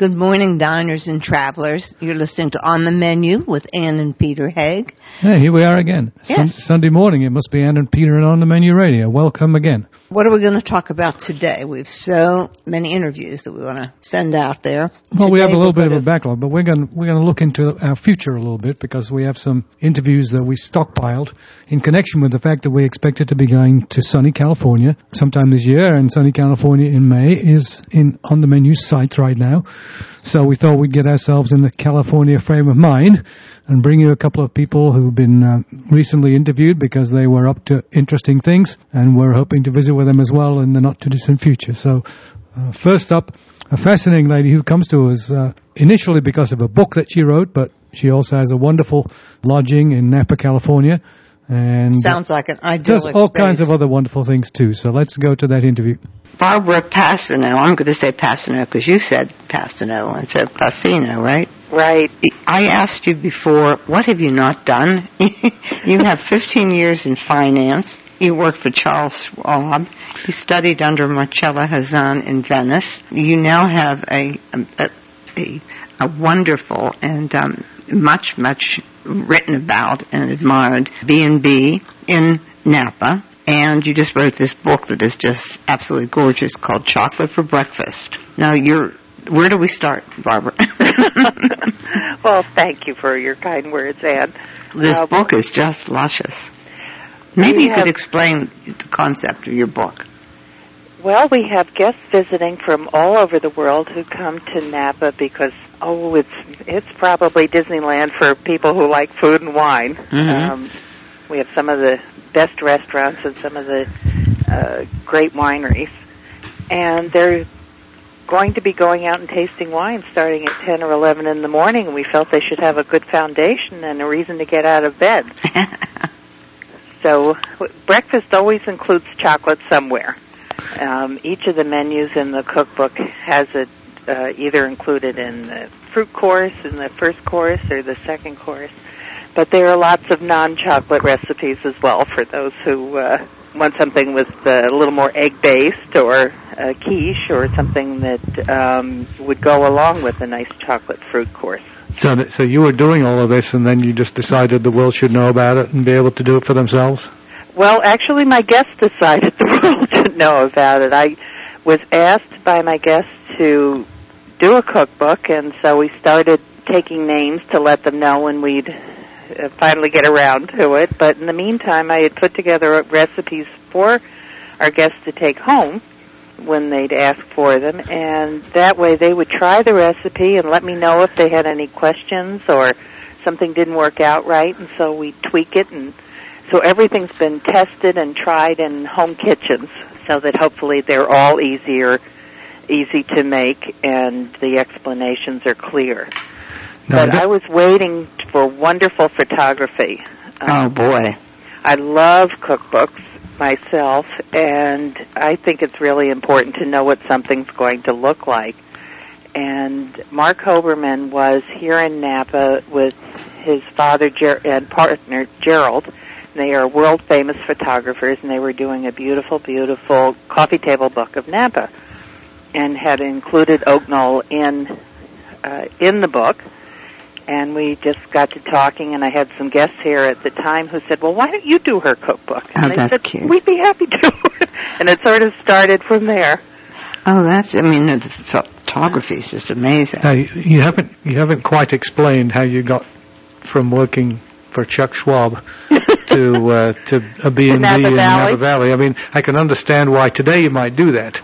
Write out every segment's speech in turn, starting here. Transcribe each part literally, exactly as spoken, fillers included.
Good morning, diners and travelers. You're listening to On the Menu with Ann and Peter Haig. Hey, here we are again. Yes. Sun- Sunday morning. It must be Ann and Peter and On the Menu Radio. Welcome again. What are we going to talk about today? We have so many interviews that we want to send out there. Well, today we have a little bit of to... a backlog, but we're going we're going to look into our future a little bit because we have some interviews that we stockpiled in connection with the fact that we expected to be going to sunny California sometime this year, and sunny California in May is in On the Menu's sites right now. So we thought we'd get ourselves in the California frame of mind and bring you a couple of people who've been uh, recently interviewed because they were up to interesting things, and we're hoping to visit with them as well in the not-too-distant future. So uh, first up, a fascinating lady who comes to us uh, initially because of a book that she wrote, but she also has a wonderful lodging in Napa, California. And sounds like an ideal does all kinds of other wonderful things too. So let's go to that interview. Barbara Passano. I'm going to say Passano because you said Passano instead of Passino, right? Right. I asked you before, what have you not done? You have fifteen years in finance. You worked for Charles Schwab. You studied under Marcella Hazan in Venice. You now have a a, a, a wonderful and um, much, much written about and admired B and B in Napa. And you just wrote this book that is just absolutely gorgeous called Chocolate for Breakfast. Now, you're, where do we start, Barbara? Well, thank you for your kind words, Ann. This uh, book is just luscious. Maybe you have, could explain the concept of your book. Well, we have guests visiting from all over the world who come to Napa because, oh, it's it's probably Disneyland for people who like food and wine. Mm-hmm. Um, we have some of the best restaurants and some of the uh, great wineries. And they're going to be going out and tasting wine starting at ten or eleven in the morning. We felt they should have a good foundation and a reason to get out of bed. So breakfast always includes chocolate somewhere. Um, each of the menus in the cookbook has it uh, either included in the fruit course, in the first course, or the second course. But there are lots of non-chocolate recipes as well for those who uh, want something with uh, a little more egg-based or a quiche or something that um, would go along with a nice chocolate fruit course. So, that, so you were doing all of this, and then you just decided the world should know about it and be able to do it for themselves? Well, actually, my guests decided the world should know about it. I was asked by my guests to do a cookbook, and so we started taking names to let them know when we'd uh, finally get around to it. But in the meantime, I had put together recipes for our guests to take home when they'd ask for them, and that way they would try the recipe and let me know if they had any questions or something didn't work out right, and so we tweak it. And so everything's been tested and tried in home kitchens so that hopefully they're all easier, easy to make, and the explanations are clear. No, but I was waiting for wonderful photography. Um, oh, boy. I love cookbooks myself, and I think it's really important to know what something's going to look like. And Mark Hoberman was here in Napa with his father Ger- and partner, Gerald. They are world-famous photographers, and they were doing a beautiful, beautiful coffee table book of Napa and had included Oak Knoll in, uh, in the book. And we just got to talking, and I had some guests here at the time who said, well, why don't you do her cookbook? And oh, they that's said, cute. We'd be happy to. And it sort of started from there. Oh, that's, I mean, the photography is just amazing. Now, you haven't, you haven't quite explained how you got from working for Chuck Schwab to uh, to a B and B in Napa Valley. I mean, I can understand why today you might do that,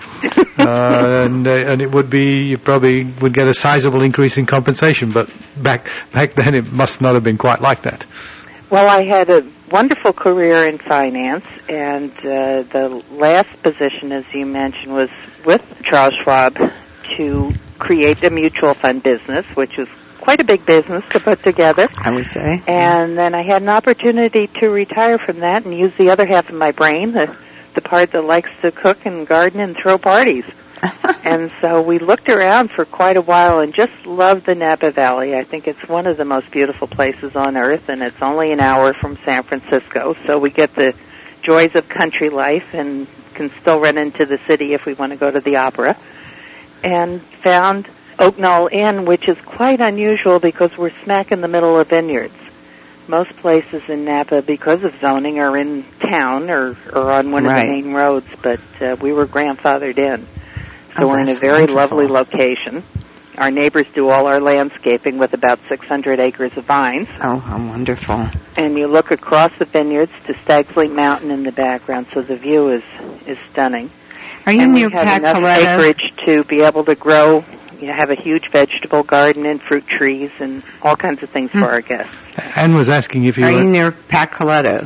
uh, and uh, and it would be, you probably would get a sizable increase in compensation. But back back then, it must not have been quite like that. Well, I had a wonderful career in finance, and uh, the last position, as you mentioned, was with Charles Schwab to create a mutual fund business, which was quite a big business to put together. I would say. And then I had an opportunity to retire from that and use the other half of my brain, the, the part that likes to cook and garden and throw parties. And so we looked around for quite a while and just loved the Napa Valley. I think it's one of the most beautiful places on earth, and it's only an hour from San Francisco, so we get the joys of country life and can still run into the city if we want to go to the opera. And found Oak Knoll Inn, which is quite unusual because we're smack in the middle of vineyards. Most places in Napa, because of zoning, are in town or, or on one Right. of the main roads, but uh, we were grandfathered in. So Oh, we're in a that's very wonderful. lovely location. Our neighbors do all our landscaping with about six hundred acres of vines. Oh, how wonderful. And you look across the vineyards to Stag's Leap Mountain in the background, so the view is, is stunning. Are you and near we have enough Pacoletto? acreage to be able to grow, you know, have a huge vegetable garden and fruit trees and all kinds of things for our guests. Anne was asking if you Are were... you near Pacoletto?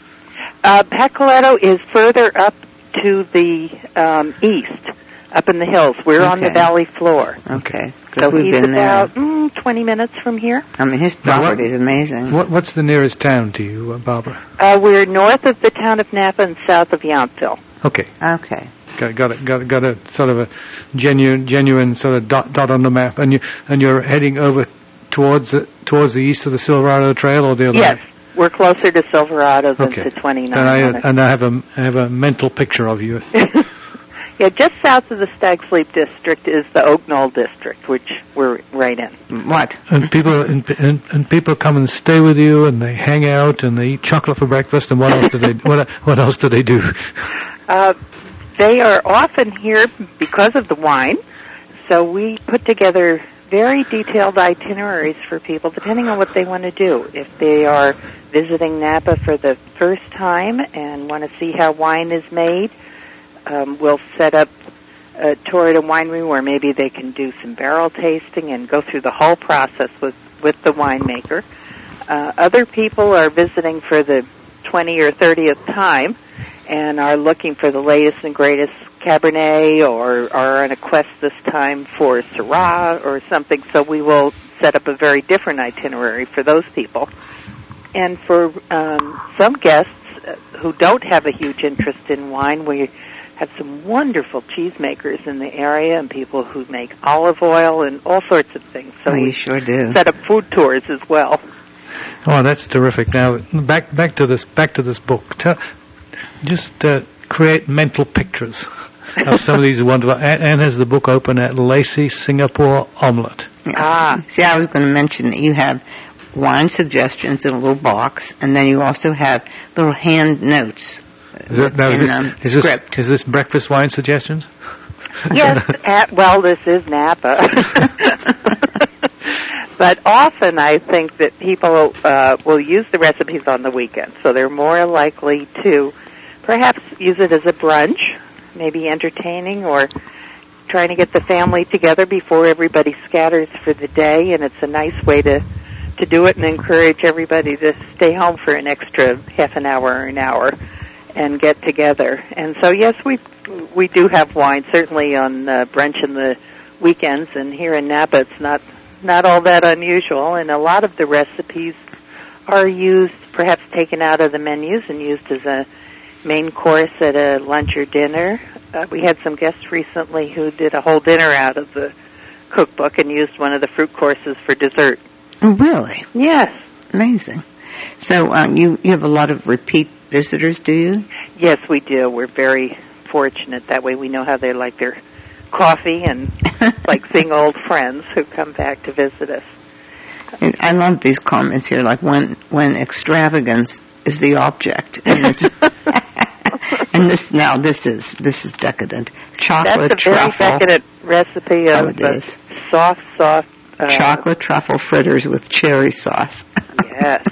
Uh, Pacoletto is further up to the um, east, up in the hills. We're on the Okay. valley floor. Okay. 'cause So we've he's been about there. mm, twenty minutes from here. I mean, his Now, what- property is amazing. What, what's the nearest town to you, uh, Barbara? Uh, we're north of the town of Napa and south of Yountville. Okay. Okay. Got, got it. Got it. Got a sort of a genuine, genuine sort of dot, dot on the map, and you and you're heading over towards the, towards the east of the Silverado Trail, or the other Yes, way? we're closer to Silverado than Okay. to twenty-nine. And I on it. and I have a I have a mental picture of you. Yeah, just south of the Stag's Leap district is the Oak Knoll district, which we're right in. What? And people and, and and people come and stay with you, and they hang out, and they eat chocolate for breakfast. And what else do they what what else do they do? Uh, they are often here because of the wine, so we put together very detailed itineraries for people depending on what they want to do. If they are visiting Napa for the first time and want to see how wine is made, um, we'll set up a tour at a winery where maybe they can do some barrel tasting and go through the whole process with, with the winemaker. Uh, other people are visiting for the twentieth or thirtieth time and are looking for the latest and greatest Cabernet or are on a quest this time for Syrah or something, so we will set up a very different itinerary for those people. And for um, some guests who don't have a huge interest in wine, we have some wonderful cheesemakers in the area and people who make olive oil and all sorts of things. So Oh, you we sure do. set up food tours as well. Oh, that's terrific. Now back back to this back to this book. Tell, just uh, create mental pictures of some of these wonderful. Anne, Anne has the book open at Lacey Singapore Omelette. Yeah. Ah. See, I was going to mention that you have wine suggestions in a little box, and then you also have little hand notes Is, that, now, is, in this, um, is, this, script. is this breakfast wine suggestions? Yes, at, well, this is Napa. But often I think that people uh, will use the recipes on the weekend, so they're more likely to perhaps use it as a brunch, maybe entertaining or trying to get the family together before everybody scatters for the day, and it's a nice way to, to do it and encourage everybody to stay home for an extra half an hour or an hour and get together. And so, yes, we we do have wine, certainly on uh, brunch in the weekends, and here in Napa it's not not all that unusual, and a lot of the recipes are used, perhaps taken out of the menus and used as a main course at a lunch or dinner. Uh, we had some guests recently who did a whole dinner out of the cookbook and used one of the fruit courses for dessert. Oh, really? Yes. Amazing. So um, you, you have a lot of repeat visitors, do you? Yes, we do. We're very fortunate. That way we know how they like their coffee and like seeing old friends who come back to visit us. And I love these comments here, like when when extravagance is the object, and, it's, and this now this is this is decadent. Chocolate That's a very truffle, decadent recipe of Oh, it uh, is. soft, soft. Uh, chocolate truffle fritters with cherry sauce. Yes.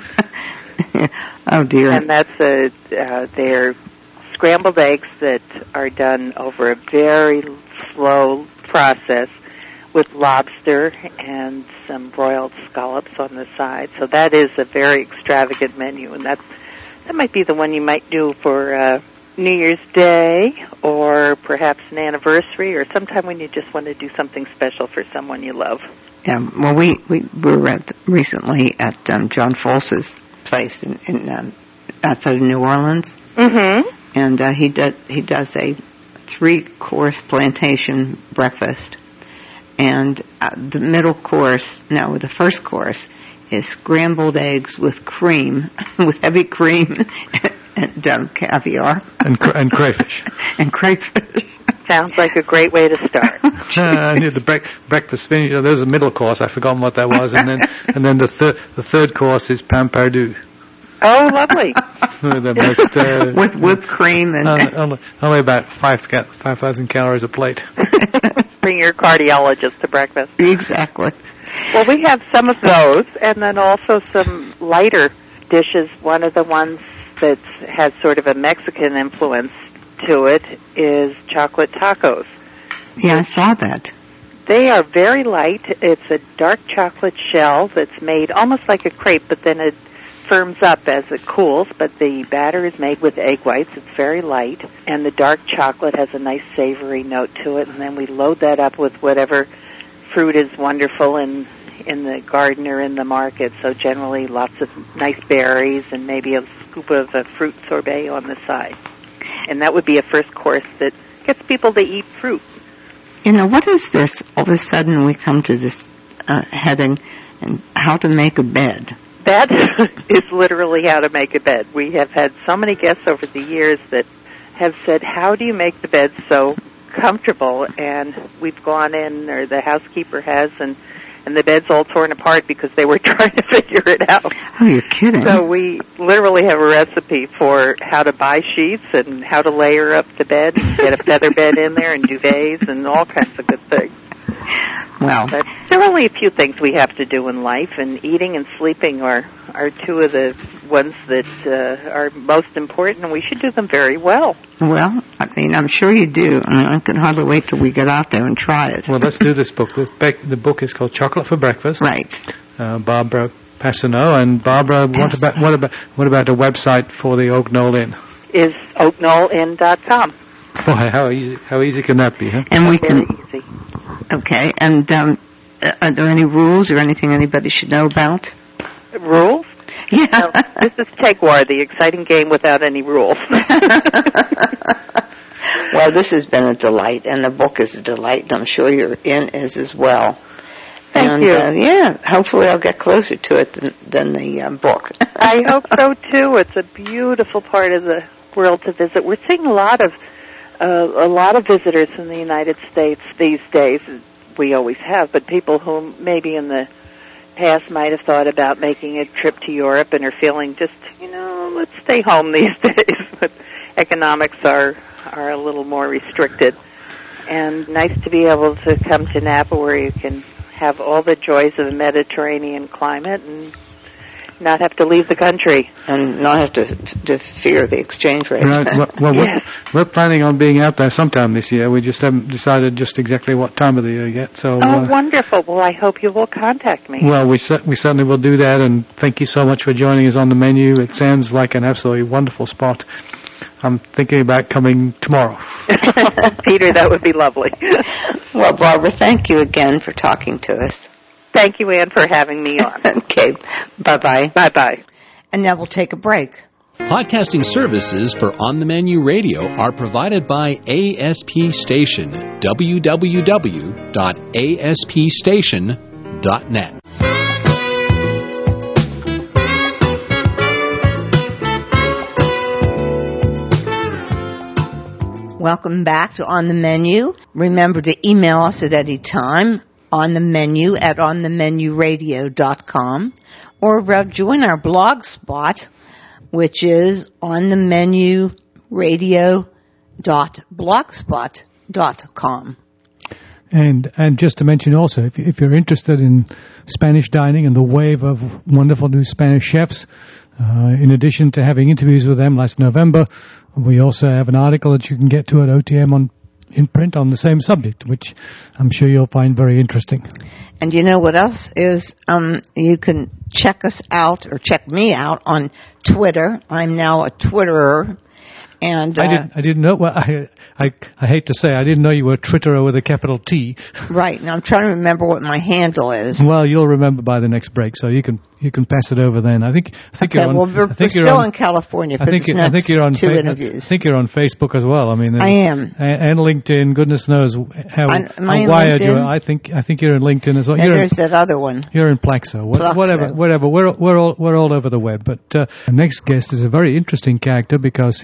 Oh dear. And that's a, uh, they're scrambled eggs that are done over a very slow process with lobster and some broiled scallops on the side. So that is a very extravagant menu, and that's, that might be the one you might do for uh, New Year's Day or perhaps an anniversary or sometime when you just want to do something special for someone you love. Yeah, well, we, we were at, recently at um, John Folse's place in, in um, outside of New Orleans, Mm-hmm. and uh, he does he does a three course plantation breakfast, and uh, the middle course, no, the first course is scrambled eggs with cream, with heavy cream and um, caviar and cra- and crayfish. and crayfish. Sounds like a great way to start. I knew the break, breakfast finish. Oh, there's a middle course. I've forgotten what that was, and then and then the third the third course is pain perdu. Oh, lovely! The most, uh, with whipped cream and uh, only, only about five five thousand calories a plate. Bring your cardiologist to breakfast. Exactly. Well, we have some of those, and then also some lighter dishes. One of the ones that has sort of a Mexican influence to it is chocolate tacos. Yeah, I saw that. They are very light. It's a dark chocolate shell that's made almost like a crepe, but then it firms up as it cools. But the batter is made with egg whites. It's very light, and the dark chocolate has a nice savory note to it. And then we load that up with whatever fruit is wonderful in in the garden or in the market. So generally, lots of nice berries and maybe a scoop of a fruit sorbet on the side. And that would be a first course that gets people to eat fruit. You know, what is this? All of a sudden we come to this uh, heading, and how to make a bed. That is literally how to make a bed. We have had so many guests over the years that have said, how do you make the bed so comfortable? And we've gone in, or the housekeeper has, and and the bed's all torn apart because they were trying to figure it out. Oh, you're kidding. So we literally have a recipe for how to buy sheets and how to layer up the bed, get a feather bed in there and duvets and all kinds of good things. Well, But there are only a few things we have to do in life, and eating and sleeping are, are two of the ones that uh, are most important, and we should do them very well. well, I mean, I'm sure you do. I mean, I can hardly wait till we get out there and try it. Well, let's do this book. This bec- the book is called Chocolate for Breakfast. Right. Uh, Barbara Passano. And Barbara, what about what about what about a website for the Oak Knoll Inn? Is oak knoll inn dot com. Boy, how easy how easy can that be, huh? And we Very can. easy. Okay. And um, are there any rules or anything anybody should know about? Rules? Yeah. No, this is Teg War, the exciting game without any rules. Well, this has been a delight, and the book is a delight, and I'm sure your inn is as well. Thank and, you. Uh, yeah, hopefully I'll get closer to it than, than the uh, book. I hope so, too. It's a beautiful part of the world to visit. We're seeing a lot of uh, a lot of visitors from the United States these days. We always have, but people who maybe in the past might have thought about making a trip to Europe and are feeling just, you know, let's stay home these days. But economics are are a little more restricted. And nice to be able to come to Napa where you can have all the joys of the Mediterranean climate and not have to leave the country. And not have to to fear the exchange rate. Right. Well, well Yes. we're, we're planning on being out there sometime this year. We just haven't decided just exactly what time of the year yet. So. Oh, uh, wonderful. Well, I hope you will contact me. Well, we cer- we certainly will do that, and thank you so much for joining us on the menu. It sounds like an absolutely wonderful spot. I'm thinking about coming tomorrow. Peter, that would be lovely. Well, Barbara, thank you again for talking to us. Thank you, Ann, for having me on. Okay, bye-bye. Bye-bye. And now we'll take a break. Podcasting services for On the Menu Radio are provided by A S P Station, w w w dot a s p station dot net. Welcome back to On the Menu. Remember to email us at any time, on the menu at on the menu radio dot com, or uh, join our blog spot, which is on the menu radio dot blogspot dot com. And and just to mention also, if, if you're interested in Spanish dining and the wave of wonderful new Spanish chefs, uh, in addition to having interviews with them last November, we also have an article that you can get to at O T M on in print on the same subject, which I'm sure you'll find very interesting. And you know what else is? Um, you can check us out or check me out on Twitter. I'm now a Twitterer. And uh, I didn't. I didn't know. Well, I, I, I hate to say, I didn't know you were a Twitterer with a capital T. Right. Now I'm trying to remember what my handle is. Well, you'll remember by the next break, so you can you can pass it over then. I think. I think Okay. you're on, Well, we're, I think we're you're still on, in California for I think this I next think you're on two fa- interviews. I think you're on Facebook as well. I mean, I am. and, and LinkedIn. Goodness knows how, I'm- am I how in wired you LinkedIn? are. I think I think you're in LinkedIn as well. And You're there's in, that other one. you're in Plaxo. What, Plaxo. Whatever, whatever. We're we're all we're all over the web. But uh, our next guest is a very interesting character because he's doing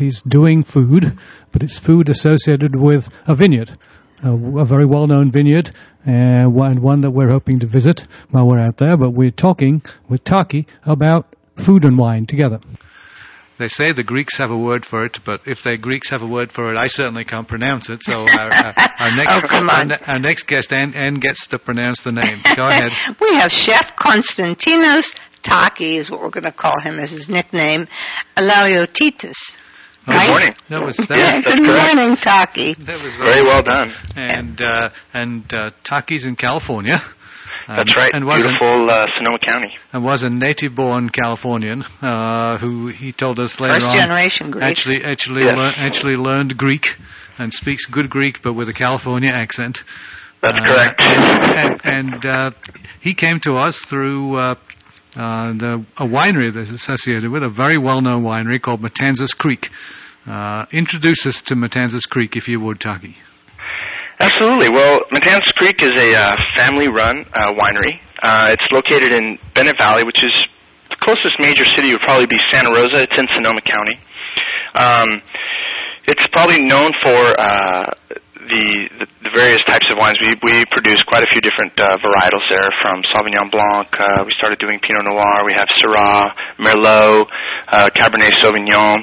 doing food, but it's food associated with a vineyard, a, a very well-known vineyard, uh, one, one that we're hoping to visit while we're out there. But we're talking with Taki about food and wine together. They say the Greeks have a word for it, but if the Greeks have a word for it, I certainly can't pronounce it. So our, our, our next oh, come on. our, our next guest, Ann, Ann gets to pronounce the name. Go ahead. We have Chef Konstantinos Taki, is what we're going to call him as his nickname, Alaiotitis. Good right? morning. That was that Yeah, was, good morning, Taki. that was Very well done. And uh, and uh, Taki's in California. Um, That's right. And was Beautiful uh, Sonoma County. and was a native-born Californian uh, who he told us later First on generation Greek. actually actually Yes. lear- actually learned Greek and speaks good Greek, but with a California accent. That's Uh, correct. And, and uh, he came to us through uh, uh, the, a winery that's associated with a very well-known winery called Matanzas Creek. Uh, introduce us to Matanzas Creek, if you would, Taki. Absolutely. Well, Matanzas Creek is a uh, family-run uh, winery. Uh, it's located in Bennett Valley, which is the closest major city would probably be Santa Rosa. It's in Sonoma County. Um, it's probably known for uh, the, the the various types of wines. We we produce quite a few different uh, varietals there, from Sauvignon Blanc. Uh, we started doing Pinot Noir. We have Syrah, Merlot, uh, Cabernet Sauvignon.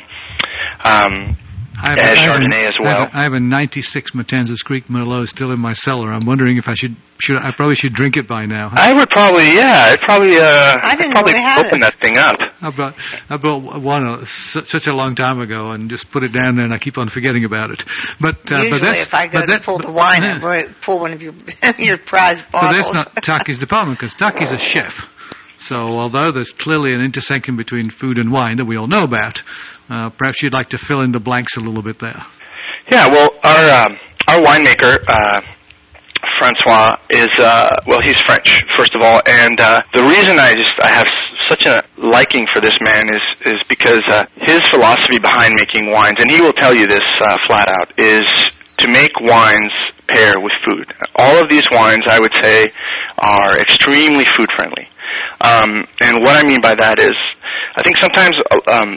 Um, I have, and I have Chardonnay a, as well. I have, a, I have a ninety-six Matanzas Creek Merlot still in my cellar. I'm wondering if I should, should I probably should drink it by now. I would probably, yeah, I'd probably, uh, I didn't I'd probably know we had open it. that thing up. I bought I bought one uh, su- such a long time ago and just put it down there, and I keep on forgetting about it. But uh, Usually but that's, if I go but to that, pull but, the wine, yeah. I br- pull one of your your prized But bottles. that's not Taki's department, because Taki's a chef. So although there's clearly an intersection between food and wine that we all know about, uh, perhaps you'd like to fill in the blanks a little bit there. Yeah, well, our um, our winemaker, uh, Francois, is uh, well, he's French first of all, and uh, the reason I just I have s- such a liking for this man is is because uh, his philosophy behind making wines, and he will tell you this uh, flat out, is to make wines pair with food. All of these wines, I would say, are extremely food friendly, um, and what I mean by that is, I think sometimes. Uh, um,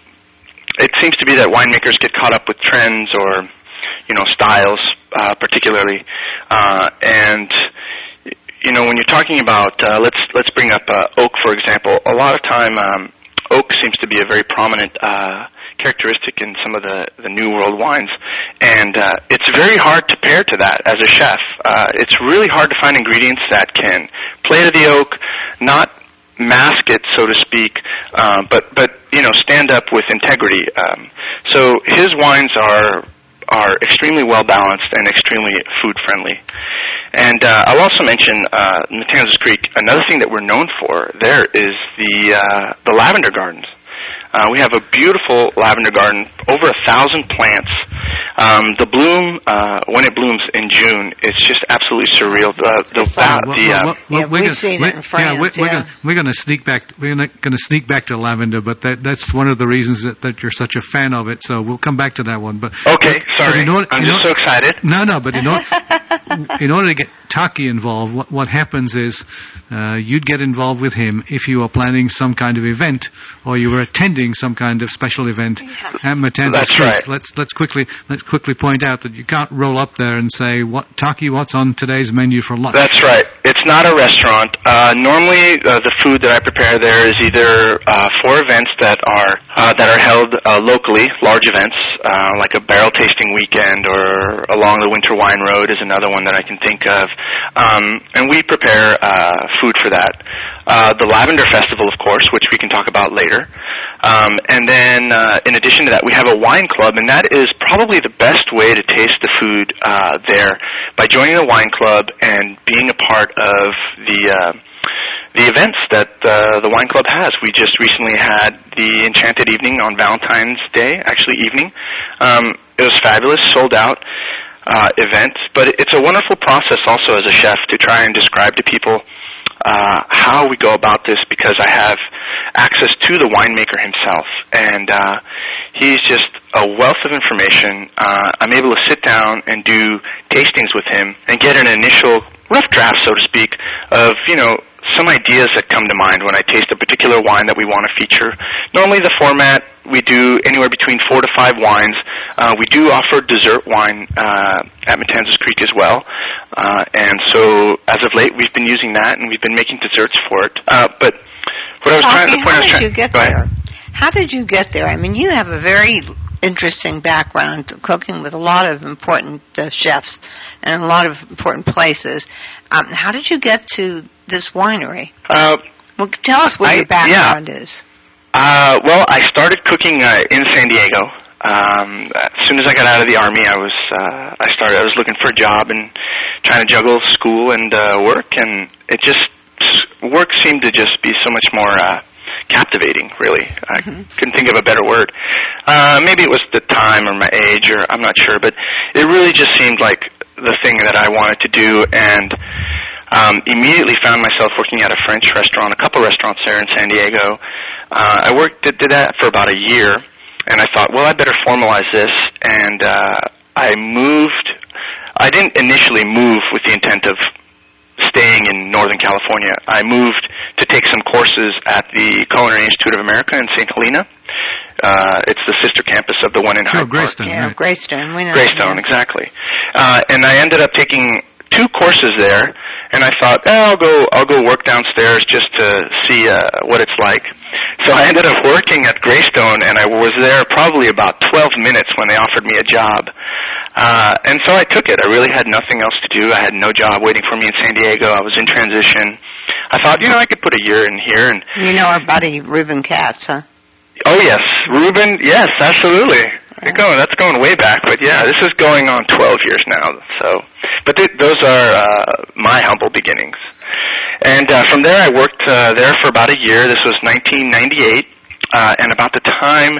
It seems to be that winemakers get caught up with trends or, you know, styles, uh, particularly, uh, and you know, when you're talking about, uh, let's let's bring up uh, oak for example. A lot of time, um, oak seems to be a very prominent uh, characteristic in some of the the New World wines, and uh, it's very hard to pair to that as a chef. Uh, it's really hard to find ingredients that can play to the oak, not mask it, so to speak, uh, but but you know, stand up with integrity. Um, so his wines are are extremely well balanced and extremely food friendly. And uh, I'll also mention uh, Matanzas Creek. Another thing that we're known for there is the uh, the lavender gardens. Uh, we have a beautiful lavender garden, over a thousand plants. Um, the bloom, uh, when it blooms in June, it's just absolutely surreal. Uh, the, fun. the, the, uh, Yeah, we've seen it in France, Yeah, we're, we're yeah. gonna, we're going to sneak back. We're going to sneak back to lavender, but that, that's one of the reasons that, that you're such a fan of it. So we'll come back to that one. But okay, but sorry, in order- I'm in just order- so excited. No, no, but in order, in order to get Taki involved, what, what happens is uh, you'd get involved with him if you are planning some kind of event or you were attending some kind of special event at Matanzas That's Creek. right. Let's let's quickly let's quickly point out that you can't roll up there and say, "What Taki? What's on today's menu for lunch?" That's right. It's not a restaurant. Uh, normally, uh, the food that I prepare there is either uh, for events that are uh, that are held uh, locally, large events, uh, like a barrel tasting weekend, or along the Winter Wine Road is another one that I can think of. Um, and we prepare uh, food for that. Uh, the Lavender Festival, of course, which we can talk about later. Um, and then, uh, in addition to that, we have a wine club, and that is probably the best way to taste the food uh, there, by joining the wine club and being a part of the uh, the events that uh, the wine club has. We just recently had the Enchanted Evening on Valentine's Day, actually evening. Um, it was fabulous, sold out uh, event, but it's a wonderful process also as a chef to try and describe to people uh, how we go about this, because I have access to the winemaker himself, and uh, he's just a wealth of information. Uh, I'm able to sit down and do tastings with him and get an initial rough draft, so to speak, of, you know, some ideas that come to mind when I taste a particular wine that we want to feature. Normally the format, we do anywhere between four to five wines. Uh, we do offer dessert wine uh, at Matanzas Creek as well. Uh, and so as of late, we've been using that, and we've been making desserts for it. Uh, but what I was trying, the point I was trying... How did you get there? How did you get there? I mean, you have a very interesting background, cooking with a lot of important uh, chefs and a lot of important places. Um, how did you get to this winery? Uh, well, tell us what I, your background yeah. is. Uh, well, I started cooking uh, in San Diego. Um, as soon as I got out of the Army, I was uh, I started. I was looking for a job and trying to juggle school and uh, work, and it just work seemed to just be so much more uh, captivating. Really, I mm-hmm. couldn't think of a better word. Uh, maybe it was the time or my age, or I'm not sure, but it really just seemed like the thing that I wanted to do, and um, immediately found myself working at a French restaurant, a couple restaurants there in San Diego. Uh, I worked did, did that for about a year. And I thought, well, I better formalize this, and uh, I moved. I didn't initially move with the intent of staying in Northern California. I moved to take some courses at the Culinary Institute of America in Saint Helena. Uh, it's the sister campus of the one in Hyde oh, Greystone, Park. Yeah, right. Greystone. We know Greystone, exactly. Uh, and I ended up taking two courses there, and I thought, eh, I'll go, I'll go work downstairs just to see uh, what it's like. So I ended up working at Greystone, and I was there probably about twelve minutes when they offered me a job. Uh, and so I took it. I really had nothing else to do. I had no job waiting for me in San Diego. I was in transition. I thought, you know, I could put a year in here. And you know our buddy Reuben Katz, huh? Oh, yes. Reuben, yes, absolutely. Yeah. Going, that's going way back. But, yeah, this is going on twelve years now. So, But th- those are uh, my humble beginnings. And uh, from there, I worked uh, there for about a year. This was nineteen ninety-eight, uh, and about the time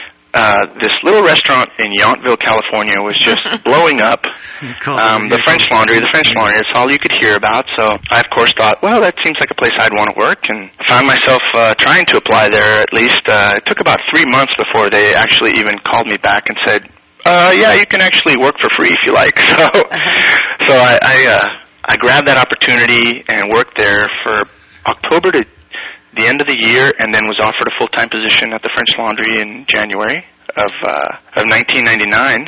uh, this little restaurant in Yountville, California, was just blowing up. Um, the French Laundry, the French Laundry, it's all you could hear about. So I, of course, thought, well, that seems like a place I'd want to work, and found myself uh, trying to apply there. At least uh, it took about three months before they actually even called me back and said, uh, "Yeah, you can actually work for free if you like." So, so I. I uh, I grabbed that opportunity and worked there for October to the end of the year, and then was offered a full-time position at the French Laundry in January of uh, of nineteen ninety-nine.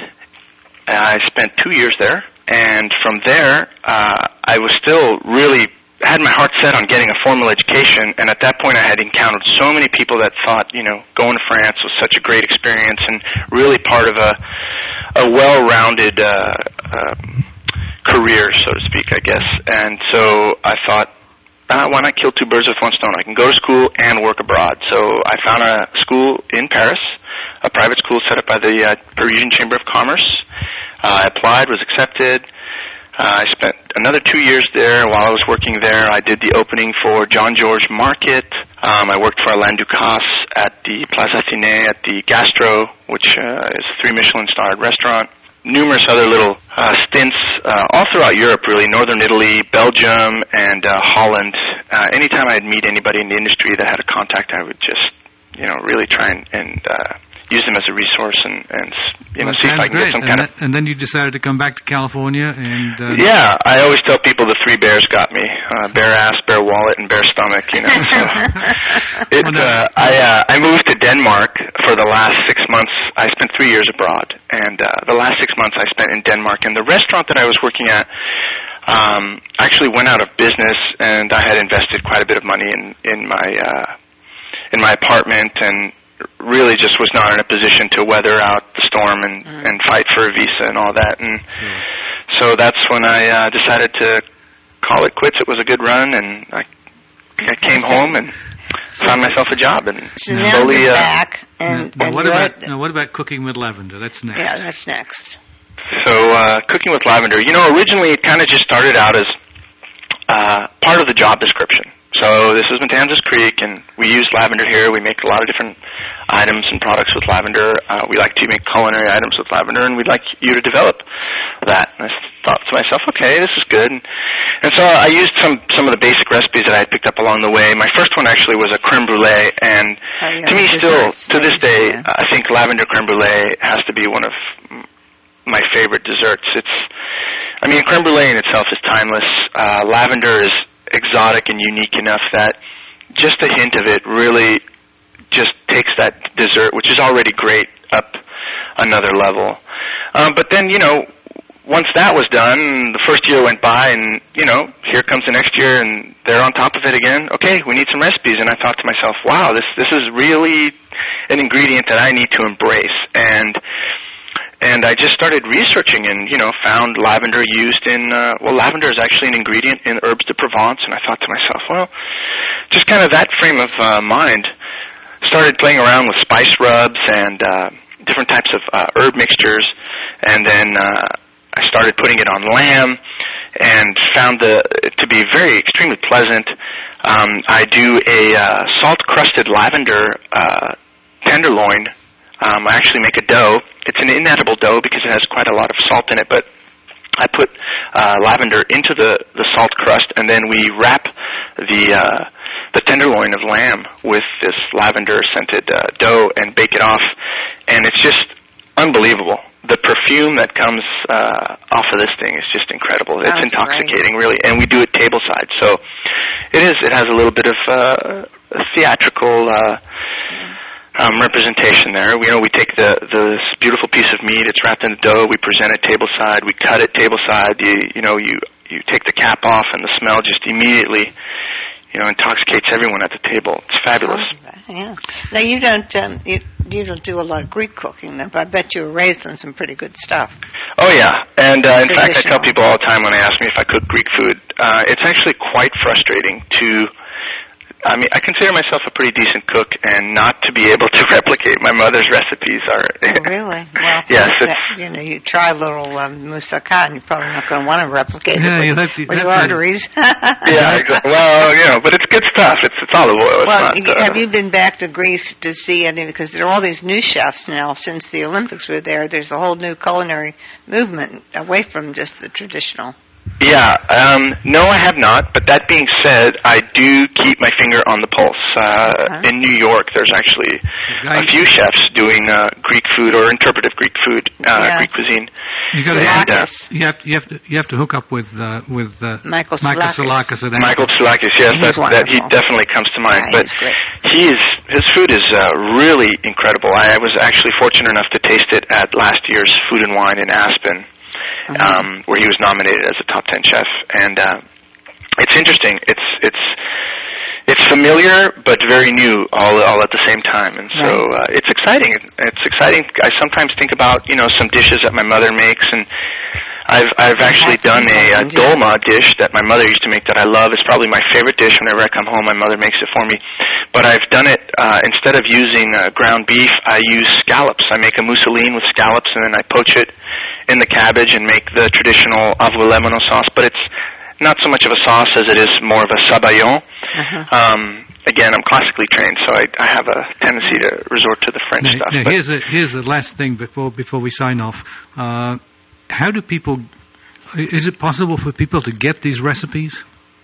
I spent two years there, and from there, uh, I was still really had my heart set on getting a formal education, and at that point, I had encountered so many people that thought, you know, going to France was such a great experience and really part of a a well-rounded Uh, um, career, so to speak, I guess. And so I thought, uh, why not kill two birds with one stone? I can go to school and work abroad. So I found a school in Paris, a private school set up by the uh, Parisian Chamber of Commerce. Uh, I applied, was accepted. Uh, I spent another two years there. While I was working there, I did the opening for John George Market. Um, I worked for Alain Ducasse at the Place Athénée, at the Gastro, which uh, is a three Michelin-starred restaurant. Numerous other little uh, stints uh, all throughout Europe, really, northern Italy, Belgium, and uh, Holland. Uh, anytime I'd meet anybody in the industry that had a contact, I would just, you know, really try and, and uh, use them as a resource and, and you know, well, see if I can great. get some and kind that, of... And then you decided to come back to California and... Uh, yeah, I always tell people the three bears got me. Uh, bare ass, bare wallet, and bare stomach, you know. So it, uh, I, uh, I moved to Denmark for the last six months. I spent three years abroad, and uh, the last six months I spent in Denmark. And the restaurant that I was working at um, actually went out of business, and I had invested quite a bit of money in, in my uh, in my apartment, and really just was not in a position to weather out the storm and, mm. and fight for a visa and all that. And mm. so that's when I uh, decided to call it quits. It was a good run, and I, I came home and so found myself a job. And so now slowly, you're uh, back. And, now, and what about now, what about cooking with lavender? That's next. Yeah, that's next. So uh, cooking with lavender. You know, originally it kind of just started out as uh, part of the job description. So this is Matanzas Creek, and we use lavender here. We make a lot of different items and products with lavender. Uh, we like to make culinary items with lavender, and we'd like you to develop that. And I thought to myself, okay, this is good. And, and so I used some some of the basic recipes that I had picked up along the way. My first one actually was a creme brulee, and oh, yeah, to me still, to this day, yeah. I think lavender creme brulee has to be one of my favorite desserts. It's, I mean, creme brulee in itself is timeless. Uh, lavender is exotic and unique enough that just a hint of it really just takes that dessert, which is already great, up another level. Um, but then, you know, once that was done, the first year went by, and, you know, here comes the next year, and they're on top of it again. Okay, we need some recipes. And I thought to myself, wow, this this is really an ingredient that I need to embrace. And and I just started researching and, you know, found lavender used in, uh, well, lavender is actually an ingredient in herbes de Provence. And I thought to myself, well, just kind of that frame of uh, mind, started playing around with spice rubs and uh, different types of uh, herb mixtures. And then uh, I started putting it on lamb and found the, it to be very extremely pleasant. Um, I do a uh, salt-crusted lavender uh, tenderloin. Um, I actually make a dough. It's an inedible dough because it has quite a lot of salt in it, but I put uh, lavender into the, the salt crust, and then we wrap the uh, the tenderloin of lamb with this lavender-scented uh, dough and bake it off, and it's just unbelievable. The perfume that comes uh, off of this thing is just incredible. Sounds it's intoxicating, great. Really, and we do it tableside. So it is. It has a little bit of uh, theatrical uh, um, representation there. You know, we take the this beautiful piece of meat. It's wrapped in the dough. We present it tableside. We cut it tableside. You you know you you take the cap off, and the smell just immediately, you know, intoxicates everyone at the table. It's fabulous. Yeah. Now you don't um, you, you don't do a lot of Greek cooking, though. But I bet you were raised on some pretty good stuff. Oh yeah, and uh, in fact, I tell people all the time when they ask me if I cook Greek food, uh, it's actually quite frustrating to. I mean, I consider myself a pretty decent cook, and not to be able to replicate my mother's recipes are. Oh, really? Well, yes. That, you know, you try a little um, moussaka, and you're probably not going to want to replicate yeah, it with, have to, with have your to. arteries. Yeah, exactly. Well, you know, but it's good stuff. It's it's olive oil. It's well, not, uh, have you been back to Greece to see any? Because there are all these new chefs now. Since the Olympics were there, there's a whole new culinary movement away from just the traditional. Yeah, um, no, I have not. But that being said, I do keep my finger on the pulse. Uh, uh-huh. In New York, there's actually a few chefs doing uh, Greek food or interpretive Greek food, uh, yeah. Greek cuisine. You, gotta, and, uh, you have to, you have to, you have to hook up with uh, with uh, Michael Michael Psalakis. Psalakis. Michael Psalakis, yes, He's that, that he definitely comes to mind. Yeah, but he's great. he is his food is uh, really incredible. I was actually fortunate enough to taste it at last year's Food and Wine in Aspen. Um, uh-huh. Where he was nominated as a top ten chef, and uh, it's interesting. It's it's it's familiar but very new, all all at the same time, and so uh, it's exciting. It's exciting. I sometimes think about you know some dishes that my mother makes, and I've I've actually done a, a dolma dish that my mother used to make that I love. It's probably my favorite dish. Whenever I come home, my mother makes it for me. But I've done it uh, instead of using uh, ground beef, I use scallops. I make a mousseline with scallops, and then I poach it in the cabbage and make the traditional avoulemeno sauce, but it's not so much of a sauce as it is more of a sabayon. Uh-huh. Um, again, I'm classically trained, so I, I have a tendency to resort to the French now, stuff. Now here's, a, here's the last thing before before we sign off. Uh, how do people, is it possible for people to get these recipes?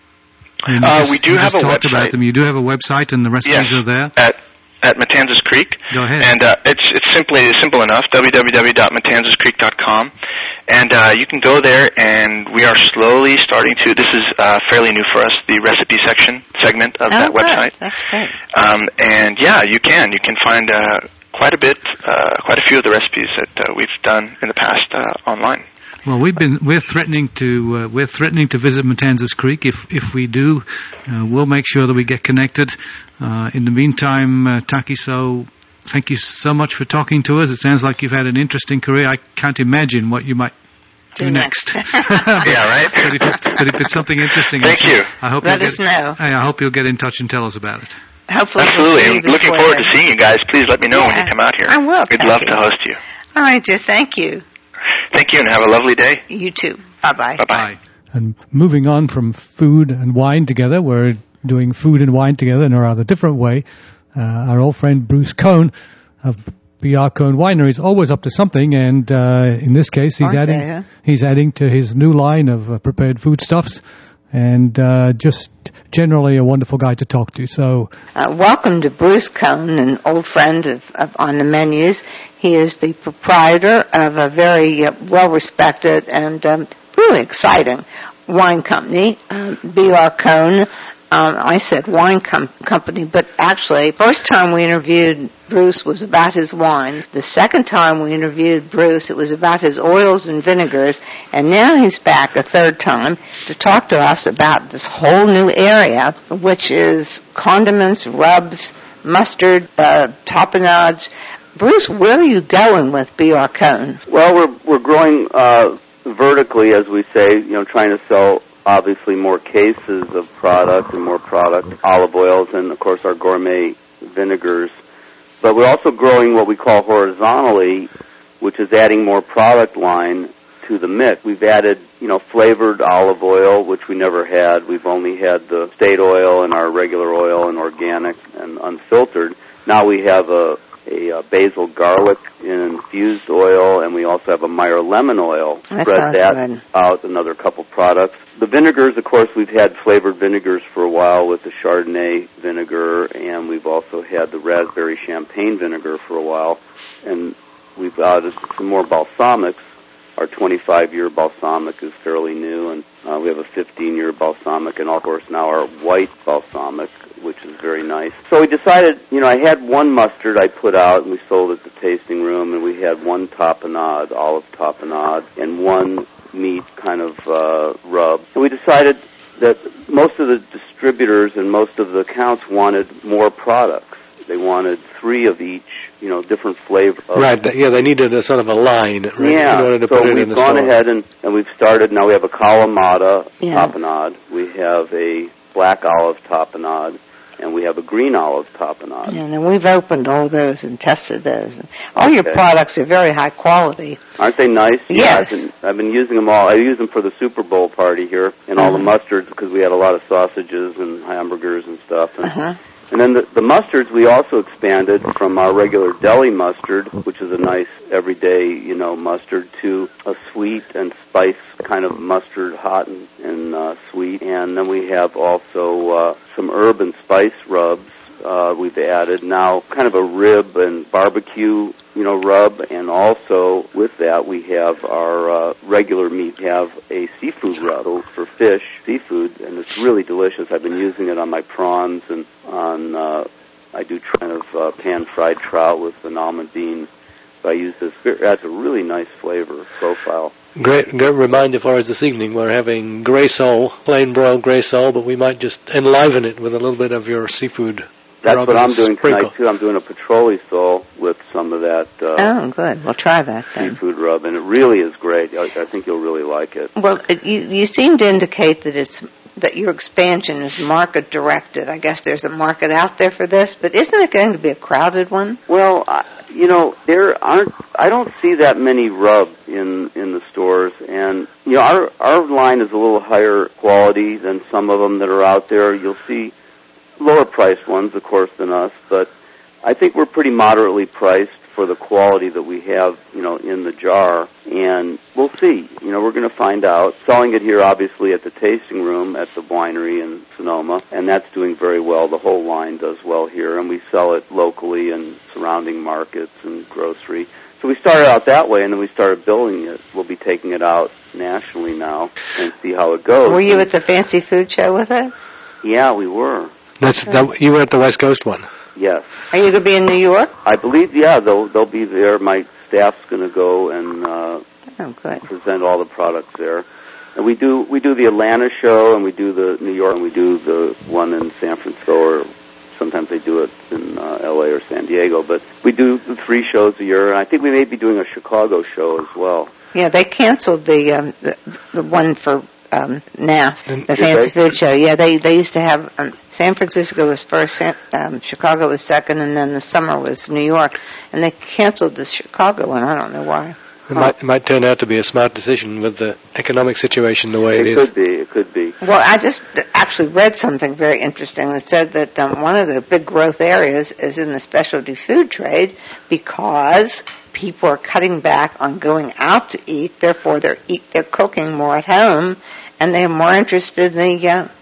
I mean, uh, just, we do have just a talked website. About them. You do have a website and the recipes yes, are there? At At Matanzas Creek. Go ahead. And uh, it's it's simply simple enough. w w w dot matanzas creek dot com, and uh, you can go there. And we are slowly starting to. This is uh, fairly new for us. The recipe section segment of oh, that good. website. That's great. Um, and yeah, you can. You can find uh, quite a bit, uh, quite a few of the recipes that uh, we've done in the past uh, online. Well, we've been we're threatening to uh, we're threatening to visit Matanzas Creek. If if we do, uh, we'll make sure that we get connected. Uh, in the meantime, uh, Takiso, thank you so much for talking to us. It sounds like you've had an interesting career. I can't imagine what you might do, do next. next. Yeah, right. But if, it's, but if it's something interesting, thank you. I hope Let you'll us get, know. I hope you'll get in touch and tell us about it. Hopefully, absolutely. We'll see you Looking forward then. to seeing you guys. Please let me know yeah, when you come out here. I will. We'd love you. to host you. All right, dear. Thank you. Thank you, and have a lovely day. You too. Bye-bye. Bye-bye. And moving on from food and wine together, we're doing food and wine together in a rather different way. Uh, our old friend Bruce Cohn of B R Cohn Winery is always up to something, and uh, in this case, he's Aren't adding they, huh? he's adding to his new line of uh, prepared foodstuffs, and uh, just generally a wonderful guy to talk to. So, uh, welcome to Bruce Cohn, an old friend of, of On the Menus. He is the proprietor of a very uh, well-respected and um, really exciting wine company, uh, B R Cohn. Um, I said wine com- company, but actually, first time we interviewed Bruce was about his wine. The second time we interviewed Bruce, it was about his oils and vinegars, and now he's back a third time to talk to us about this whole new area, which is condiments, rubs, mustard, uh, tapenades. Bruce, where are you going with B R Cohn? Well, we're we're growing uh, vertically, as we say, you know, trying to sell obviously more cases of product and more product, olive oils, and of course our gourmet vinegars. But we're also growing what we call horizontally, which is adding more product line to the mix. We've added, you know, flavored olive oil, which we never had. We've only had the state oil and our regular oil and organic and unfiltered. Now we have a a uh, basil garlic infused oil, and we also have a Meyer lemon oil. That Spread sounds that good. out, another couple products. The vinegars, of course, we've had flavored vinegars for a while with the Chardonnay vinegar, and we've also had the raspberry champagne vinegar for a while. And we've added some more balsamics. Our twenty-five year balsamic is fairly new, and uh, we have a fifteen year balsamic, and of course now our white balsamic, which is very nice. So we decided, you know, I had one mustard I put out, and we sold at the tasting room, and we had one tapenade, olive tapenade, and one meat kind of uh, rub. And we decided that most of the distributors and most of the accounts wanted more products. They wanted three of each, you know, different flavors. Right, th- yeah, they needed a sort of a line, right, yeah, in order to so put it we've in the gone store. ahead and, and we've started. Now we have a Kalamata Yeah. tapenade, we have a black olive tapenade, and we have a green olive tapenade. Yeah, and we've opened all those and tested those. All your Okay. products are very high quality. Aren't they nice? Yes. Yeah, I've been, I've been using them all. I use them for the Super Bowl party here, and all Uh-huh. the mustards, because we had a lot of sausages and hamburgers and stuff. And, Uh-huh. and then the, the mustards, we also expanded from our regular deli mustard, which is a nice everyday, you know, mustard, to a sweet and spice kind of mustard, hot and, and uh, sweet. And then we have also uh, some herb and spice rubs. Uh, we've added now kind of a rib and barbecue, you know, rub, and also with that we have our uh, regular meat. We have a seafood rub for fish, seafood, and it's really delicious. I've been using it on my prawns and on, uh, I do kind of uh, pan-fried trout with an almond bean. But I use this. It adds a really nice flavor profile. Great, great reminder for us this evening. We're having gray sole, plain broiled gray sole, but we might just enliven it with a little bit of your seafood. That's rub what and I'm doing sprinkle. tonight, too. I'm doing a petroli sole with some of that uh, Oh, good. We'll try that then. seafood rub, and it really is great. I, I think you'll really like it. Well, it, you, you seem to indicate that it's that your expansion is market directed. I guess there's a market out there for this, but isn't it going to be a crowded one? Well, I, you know, there aren't. I don't see that many rubs in in the stores, and you know, our our line is a little higher quality than some of them that are out there. You'll see lower priced ones, of course, than us, but I think we're pretty moderately priced for the quality that we have, you know, in the jar, and we'll see. You know, we're going to find out. Selling it here, obviously, at the tasting room at the winery in Sonoma, and that's doing very well. The whole line does well here, and we sell it locally in surrounding markets and grocery. So we started out that way, and then we started building it. We'll be taking it out nationally now and see how it goes. Were you at the fancy food show with it? Yeah, we were. That's that, you were at the West Coast one. Yes. Are you going to be in New York? I believe, yeah, they'll they'll be there. My staff's going to go and uh, Oh, good. present all the products there. And we do we do the Atlanta show, and we do the New York, and we do the one in San Francisco, or sometimes they do it in uh, L A or San Diego. But we do the three shows a year, and I think we may be doing a Chicago show as well. Yeah, they canceled the um, the, the one for um, N A F, And- the Did fancy they? food show. Yeah, they they used to have um, San Francisco was first, San, um, Chicago was second, and then the summer was New York. And they canceled the Chicago one. I don't know why. It might, it might turn out to be a smart decision with the economic situation the way it It is. could be. It could be. Well, I just actually read something very interesting that said that um, one of the big growth areas is in the specialty food trade because people are cutting back on going out to eat. Therefore, they're eat they're cooking more at home, and they're more interested in the uh,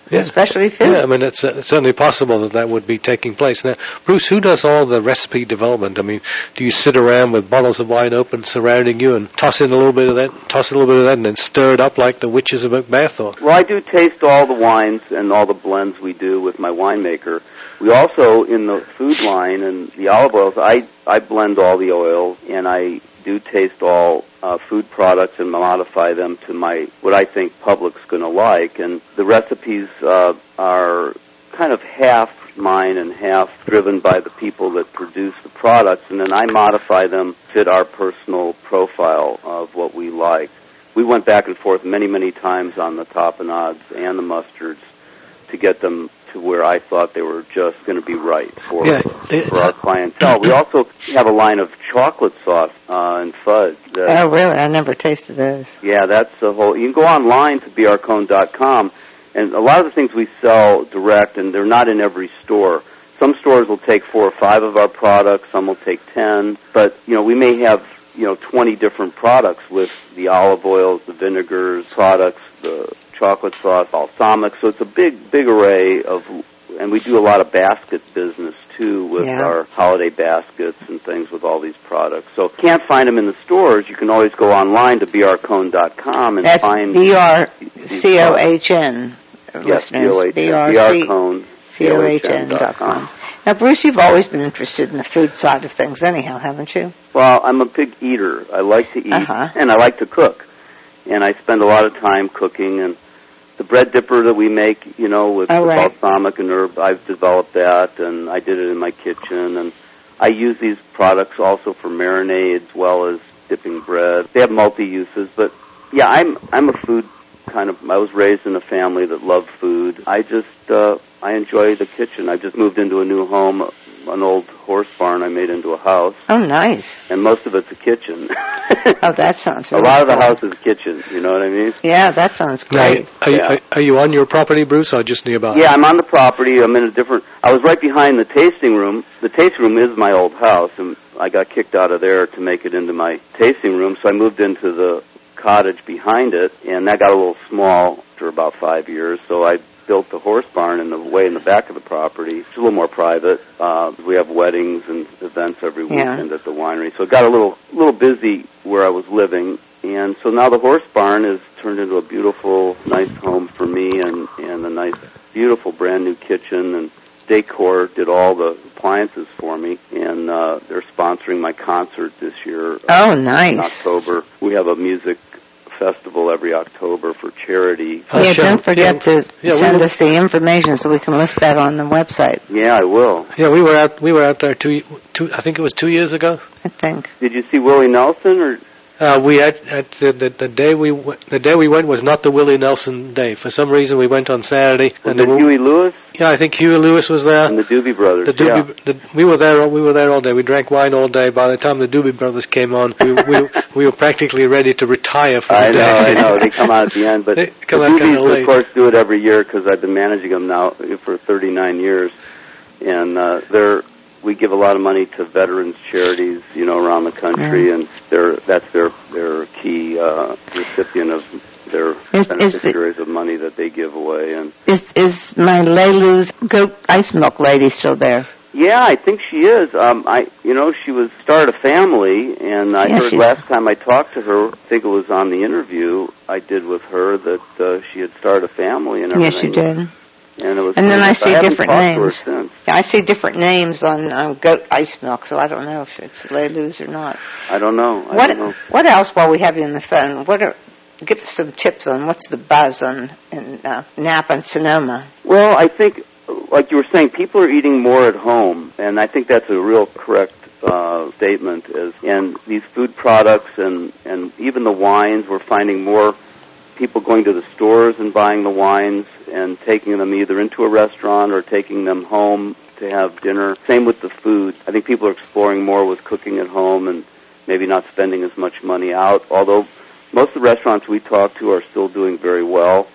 Yeah. especially food. Yeah, I mean, it's, uh, it's certainly possible that that would be taking place. Now, Bruce, who does all the recipe development? I mean, do you sit around with bottles of wine open surrounding you and toss in a little bit of that, toss a little bit of that, and then stir it up like the witches of Macbeth? Or? Well, I do taste all the wines and all the blends we do with my winemaker. We also, in the food line and the olive oils, I, I blend all the oils, and I do taste all uh, food products and modify them to my what I think public's going to like. And the recipes uh, are kind of half mine and half driven by the people that produce the products, and then I modify them to fit our personal profile of what we like. We went back and forth many, many times on the tapenades and the mustards to get them to where I thought they were just going to be right for, Yeah, for our clientele. We also have a line of chocolate sauce uh, and fudge. That, Oh, really? I never tasted those. yeah, that's the whole. You can go online to b r cone dot com, and a lot of the things we sell direct, and they're not in every store. Some stores will take four or five of our products. Some will take ten. But you know, we may have you know twenty different products with the olive oils, the vinegars, products, the chocolate sauce, balsamic. So it's a big, big array of, and we do a lot of basket business too with Yeah. our holiday baskets and things with all these products. So can't find them in the stores. You can always go online to b r cone dot com and That's find B R C O H N. Yes, listeners. B O H N, B R C brcone, C O H N dot com. Now, Bruce, you've always been interested in the food side of things anyhow, haven't you? Well, I'm a big eater. I like to eat, Uh-huh. and I like to cook. And I spend a lot of time cooking. And the bread dipper that we make, you know, with Oh, the right. balsamic and herb, I've developed that, and I did it in my kitchen. And I use these products also for marinades as well as dipping bread. They have multi-uses, but yeah, I'm I'm a food kind of, I was raised in a family that loved food. I just, uh, I enjoy the kitchen. I just moved into a new home, an old horse barn I made into a house, Oh, nice. and most of it's a kitchen. Oh, that sounds A really lot of the cool. house is a kitchen, you know what I mean? Yeah, that sounds Now, great. are, you, Yeah. are, are you on your property, Bruce, or just nearby? Yeah, I'm on the property. I'm in a different, I was right behind the tasting room. The tasting room is my old house, and I got kicked out of there to make it into my tasting room, so I moved into the cottage behind it, and that got a little small after about five years, so I built the horse barn in the way in the back of the property. It's a little more private. Uh, we have weddings and events every Yeah. weekend at the winery, so it got a little little busy where I was living, and so now the horse barn is turned into a beautiful, nice home for me, and and a nice, beautiful, brand new kitchen, and Decor did all the appliances for me, and uh, they're sponsoring my concert this year. Oh, In nice. October. We have a music festival every October for charity. Uh, Yeah, sure. don't forget Yeah, to yeah, we send will- us the information so we can list that on the website, Yeah, I will. Yeah, we were out. We were out there two, two. I think it was two years ago. I think. Did you see Willie Nelson? Or Uh, we had at the, the the day we w- the day we went was not the Willie Nelson day. For some reason, we went on Saturday. was And it there were- Huey Lewis yeah, I think Huey Lewis was there. and the Doobie Brothers? The Doobie, the, we were there. all- We were there all day. We drank wine all day. By the time the Doobie Brothers came on, we we, we were practically ready to retire for yeah. the I day. know, I know. They come out at the end, but They the come out kinda Doobies, late. of course, do it every year because I've been managing them now for thirty-nine years, and uh, they're. We give a lot of money to veterans charities, you know, around the country, Yeah. and they're that's their their key uh, recipient of their Is- is the- beneficiaries of money that they give away. And Is is my Leilu's goat ice milk lady still there? yeah, I think she is. Um, I you know she was started a family, and I Yeah, heard she's- last time I talked to her, I think it was on the interview I did with her that uh, she had started a family and everything. Yes, you did. And it was. And then I see haven't different talked to her names. since. Yeah, I see different names on, on goat ice milk, so I don't know if it's Leilu's or not. I don't know. I What don't know. what else while we have you on the phone? What are give us some tips on what's the buzz on in uh, Napa and Sonoma? Well, I think, like you were saying, people are eating more at home, and I think that's a real correct uh, statement. Is and these food products and and even the wines, we're finding more people going to the stores and buying the wines and taking them either into a restaurant or taking them home to have dinner. Same with the food. I think people are exploring more with cooking at home and maybe not spending as much money out, although most of the restaurants we talk to are still doing very well.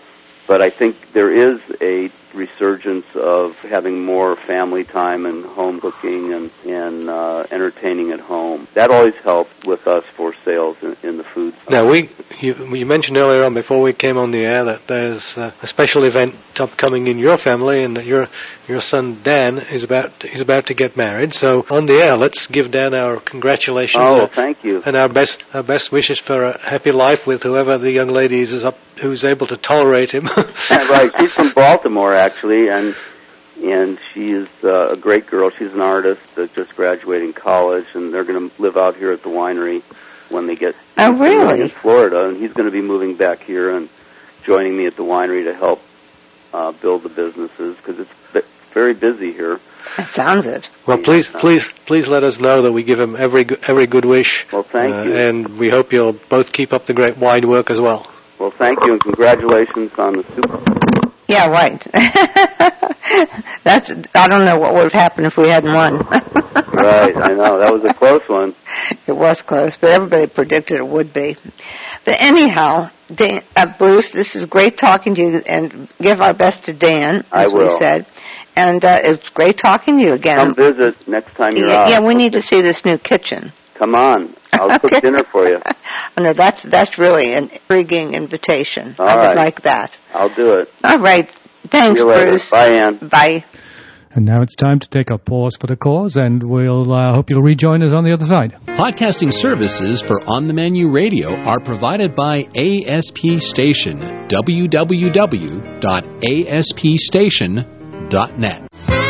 but I think there is a resurgence of having more family time and home cooking and, and uh, entertaining at home. That always helped with us for sales in, in the food. Now, we you, you mentioned earlier on before we came on the air that there's uh, a special event upcoming in your family, and that your your son Dan is about he's about to get married. So on the air, let's give Dan our congratulations. Oh, uh, thank you. And our best our best wishes for a happy life with whoever the young lady is, is up who's able to tolerate him. Right, she's from Baltimore actually, and and she is uh, a great girl. She's an artist that's just graduating college, and they're going to live out here at the winery when they get Oh, really? in Florida, and he's going to be moving back here and joining me at the winery to help uh, build the businesses, because it's b- very busy here. That sounds it. Well, please, please, please let us know that we give him every go- every good wish. Well, thank uh, you. And we hope you'll both keep up the great wine work as well. Well, thank you, and congratulations on the Super Bowl. Yeah, right. That's, I don't know what would have happened if we hadn't won. Right, I know. That was a close one. It was close, but everybody predicted it would be. But anyhow, Dan, uh, Bruce, this is great talking to you, and give our best to Dan, I as will. we said. And uh, it's great talking to you again. Come visit next time you're yeah, out. yeah, we need to see this new kitchen. Come on. I'll Okay. cook dinner for you. No, that's that's really an intriguing invitation. All I would right. like that. I'll do it. All right. Thanks, See you later. Bruce. Bye, Ann. Bye. And now it's time to take a pause for the cause, and we'll uh, hope you'll rejoin us on the other side. Podcasting services for On the Menu Radio are provided by A S P Station, w w w dot a s p station dot net.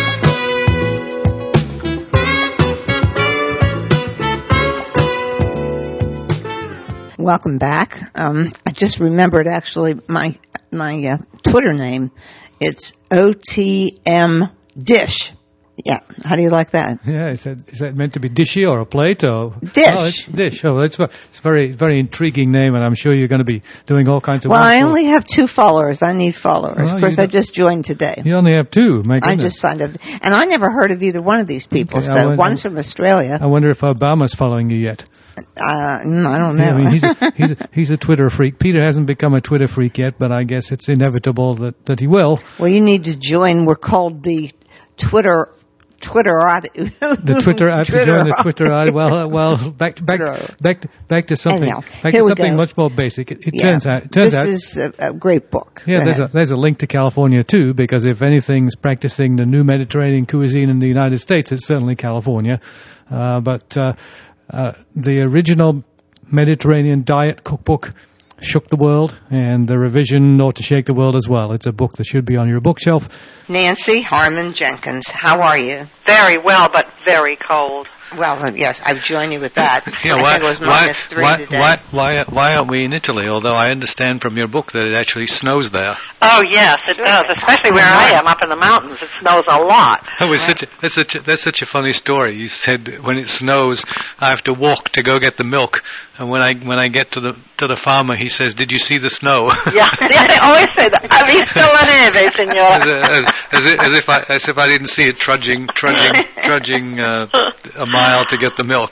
Welcome back. Um, I just remembered actually my my uh, Twitter name. It's O T M Dish. Yeah. How do you like that? Yeah, is that, is that meant to be dishy or a plate or Dish. Oh, it's dish. Oh, that's it's a very very intriguing name, and I'm sure you're going to be doing all kinds of. Well, I wonderful- only have two followers. I need followers. Well, of course, you I don't- just joined today. You only have two. My I goodness. just signed up, and I never heard of either one of these people. Okay, I so wonder- one's from Australia. I wonder if Obama's following you yet. Uh, mm, I don't know. Yeah, I mean, he's a, he's a, he's a Twitter freak. Peter hasn't become a Twitter freak yet, but I guess it's inevitable that, that he will. Well, you need to join. We're called the Twitter. Twitter. The Twitter. I have to join the Twitter. I, well, uh, well, back back Twitter. back to, back to something. Anyhow, back here to we something go. much more basic. It, it Yeah. turns out. It turns this out. is a, a great book. Yeah, Go there's a ahead. there's a link to California too, because if anything's practicing the new Mediterranean cuisine in the United States, it's certainly California. Uh, but uh, uh, the original Mediterranean diet cookbook shook the world, and the revision ought to shake the world as well. It's a book that should be on your bookshelf. Nancy Harmon Jenkins. How are you? Very well, but very cold. Well, uh, yes, I've joined you with that. Yeah, I why, think it was why, minus three why, today. why, why, why aren't we in Italy? Although I understand from your book that it actually snows there. Oh, yes, it does, especially where I am up in the mountains. It snows a lot. That was such a, that's such a, that's such a funny story. You said when it snows, I have to walk to go get the milk, and when I when I get to the to the farmer, he says, "Did you see the snow?" Yeah, yeah, they always say that. "Ha visto la neve, as, signora?" as, as, if, as if I as if I didn't see it trudging trudging trudging uh, a mile to get the milk.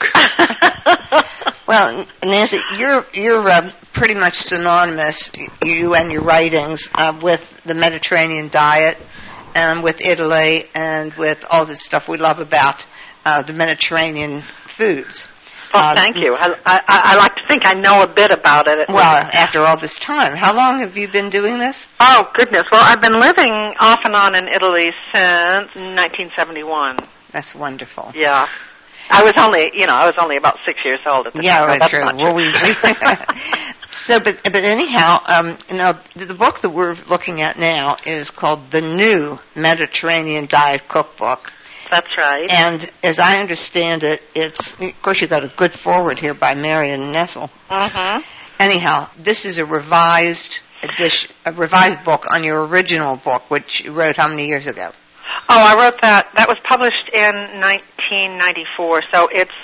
Well, Nancy, you're you're uh, pretty much synonymous, you and your writings, uh, with the Mediterranean diet, and with Italy, and with all this stuff we love about uh, the Mediterranean foods. Well, Uh, thank you. I, I, I like to think I know a bit about it. Well, after all this time, how long have you been doing this? Oh, goodness. Well, I've been living off and on in Italy since nineteen sevenanyone. That's wonderful. Yeah. I was only, you know, I was only about six years old at the Yeah, time. right, That's true. not Well, true. we, so, but but anyhow, um, you know, the, the book that we're looking at now is called The New Mediterranean Diet Cookbook. That's right. And as I understand it, it's, of course, you got a good forward here by Marion Nessel. Mm-hmm. Anyhow, this is a revised edition, a revised book on your original book, which you wrote how many years ago? Oh, I wrote that. That was published in nineteen ninety-four, so it's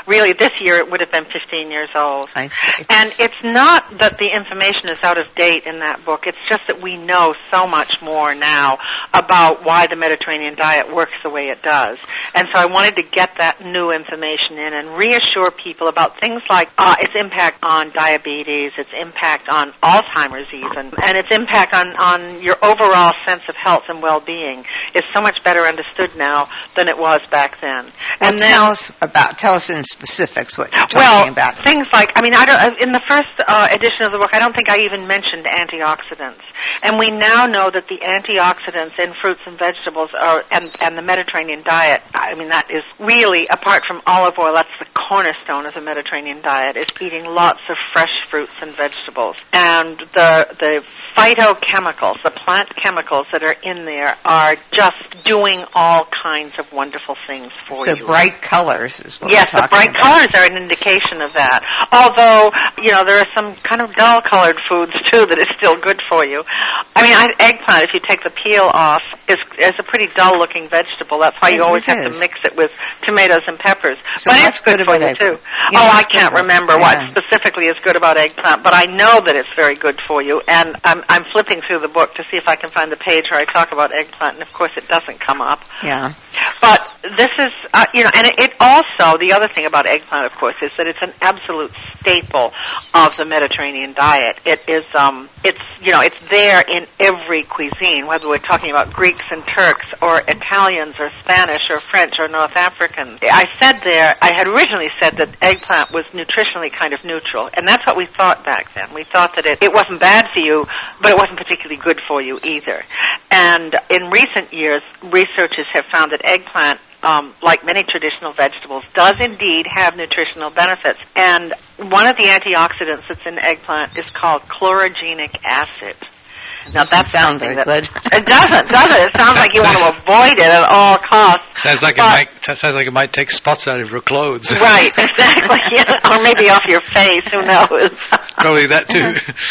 really this year it would have been fifteen years old. I see. And it's not that the information is out of date in that book. It's just that we know so much more now about why the Mediterranean diet works the way it does. And so I wanted to get that new information in and reassure people about things like uh, its impact on diabetes, its impact on Alzheimer's even, and its impact on, on your overall sense of health and well-being is so much better understood now than it was back then. Well, And then, tell us about, tell us in specifics what you're talking well, about. things like, I mean, I don't, in the first uh, edition of the book, I don't think I even mentioned antioxidants. And we now know that the antioxidants in fruits and vegetables are, and, and the Mediterranean diet, I mean, that is really, apart from olive oil, that's the cornerstone of the Mediterranean diet, is eating lots of fresh fruits and vegetables. And the, the phytochemicals, the plant chemicals that are in there are just doing all kinds of wonderful things for so you. So bright colors is what Yes, we're the talking bright about. colors are an indication of that. Although, you know, there are some kind of dull-colored foods, too, that is still good for you. I mean, I, eggplant, if you take the peel off, is, is a pretty dull-looking vegetable. That's why you It always have is. to mix it with tomatoes and peppers. So but what's it's good, good for about you, eggplant? too. Yeah, oh, I what's good can't about- remember yeah. what specifically is good about eggplant, but I know that it's very good for you, and I'm, I'm flipping through the book to see if I can find the page where I talk about eggplant, and of course it doesn't come up. Yeah. But this is, uh, you know, and it, it also, the other thing about eggplant, of course, is that it's an absolute staple of the Mediterranean diet. It is, um, it's, you know, it's there in every cuisine, whether we're talking about Greeks and Turks or Italians or Spanish or French or North African. I said there, I had originally said that eggplant was nutritionally kind of neutral, and that's what we thought back then. We thought that it, it wasn't bad for you, but it wasn't particularly good for you either. And in recent years, researchers have found that eggplant, um, like many traditional vegetables, does indeed have nutritional benefits. And one of the antioxidants that's in eggplant is called chlorogenic acid. Now that's sound something very that good. it doesn't, does it? It sounds like you want to avoid it at all costs. Sounds like But- it might. Sounds like it might take spots out of your clothes. Right, exactly. Yeah, or maybe off your face. Who knows? Probably that too.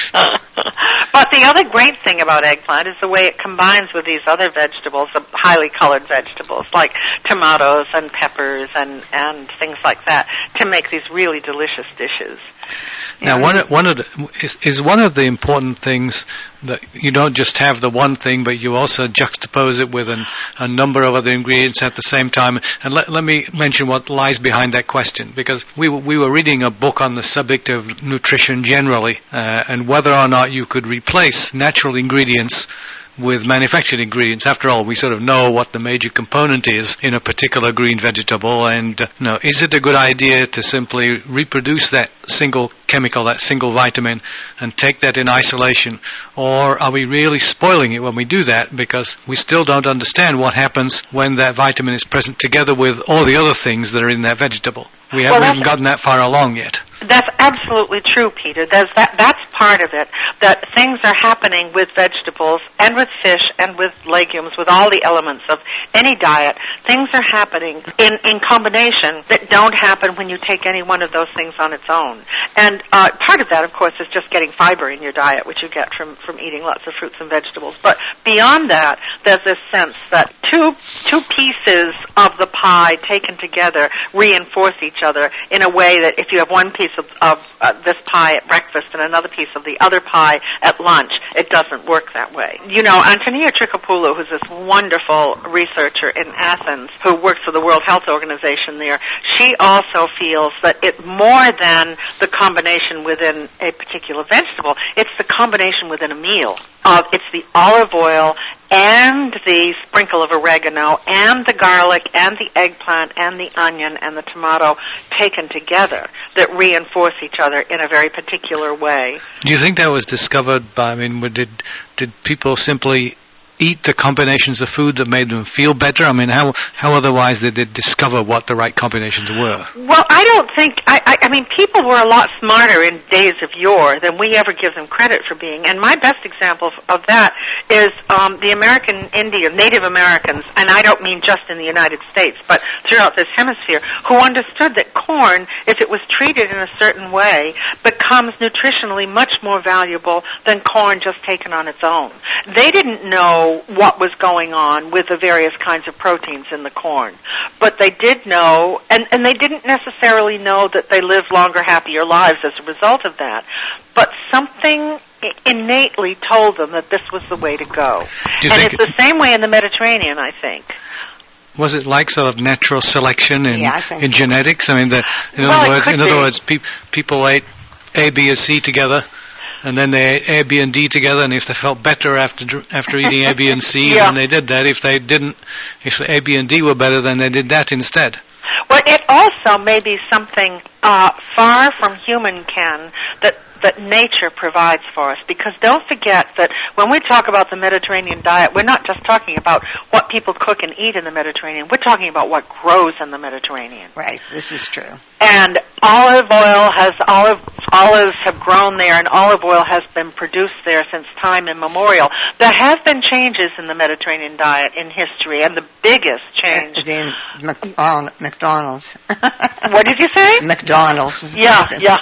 But the other great thing about eggplant is the way it combines with these other vegetables, the highly colored vegetables like tomatoes and peppers and and things like that, to make these really delicious dishes. Now, one of, one of the, is, is one of the important things that you don't just have the one thing, but you also juxtapose it with an, a number of other ingredients at the same time. And let, let me mention what lies behind that question, because we were, we were reading a book on the subject of nutrition generally, uh, and whether or not you could replace natural ingredients with manufactured ingredients. After all, we sort of know what the major component is in a particular green vegetable, and uh, you know, is it a good idea to simply reproduce that single chemical, that single vitamin, and take that in isolation, or are we really spoiling it when we do that, because we still don't understand what happens when that vitamin is present together with all the other things that are in that vegetable? We Well, haven't that's- even gotten that far along yet. That's absolutely true, Peter. There's that, that's part of it, that things are happening with vegetables and with fish and with legumes, with all the elements of any diet. Things are happening in, in combination that don't happen when you take any one of those things on its own. And uh, part of that, of course, is just getting fiber in your diet, which you get from, from eating lots of fruits and vegetables. But beyond that, there's this sense that two, two pieces of the pie taken together reinforce each other in a way that if you have one piece of, of uh, this pie at breakfast and another piece of the other pie at lunch, it doesn't work that way. You know, Antonia Trikopoulou, who's this wonderful researcher in Athens who works for the World Health Organization there, she also feels that it more than the combination within a particular vegetable, it's the combination within a meal. Of it's the olive oil and the sprinkle of oregano and the garlic and the eggplant and the onion and the tomato taken together that reinforce each other in a very particular way. Do you think that was discovered by, I mean, did did people simply eat the combinations of food that made them feel better? I mean, how how otherwise did they discover what the right combinations were? Well, I don't think, I, I, I mean, people were a lot smarter in days of yore than we ever give them credit for being. And my best example of that is um, the American Indian, Native Americans, and I don't mean just in the United States, but throughout this hemisphere, who understood that corn, if it was treated in a certain way, becomes nutritionally much more valuable than corn just taken on its own. They didn't know what was going on with the various kinds of proteins in the corn. But they did know, and, and they didn't necessarily know that they lived longer, happier lives as a result of that. But something innately told them that this was the way to go. And it's the same way in the Mediterranean, I think. Was it like sort of natural selection in, yeah, I in so. genetics? I mean, the, in well, other words, in be. other words, pe- people ate A, B, and C together, and then they ate A, B, and D together. And if they felt better after after eating A, B, and C, yeah. then they did that. If they didn't, if A, B, and D were better, then they did that instead. Well, it also may be something uh, far from human ken that that nature provides for us. Because don't forget that when we talk about the Mediterranean diet, we're not just talking about what people cook and eat in the Mediterranean. We're talking about what grows in the Mediterranean. Right, this is true. And olive oil has, olive, olives have grown there, and olive oil has been produced there since time immemorial. There have been changes in the Mediterranean diet in history, and the biggest change... The McDonald's. McDonald's. What did you say? McDonald's. Yeah, yeah.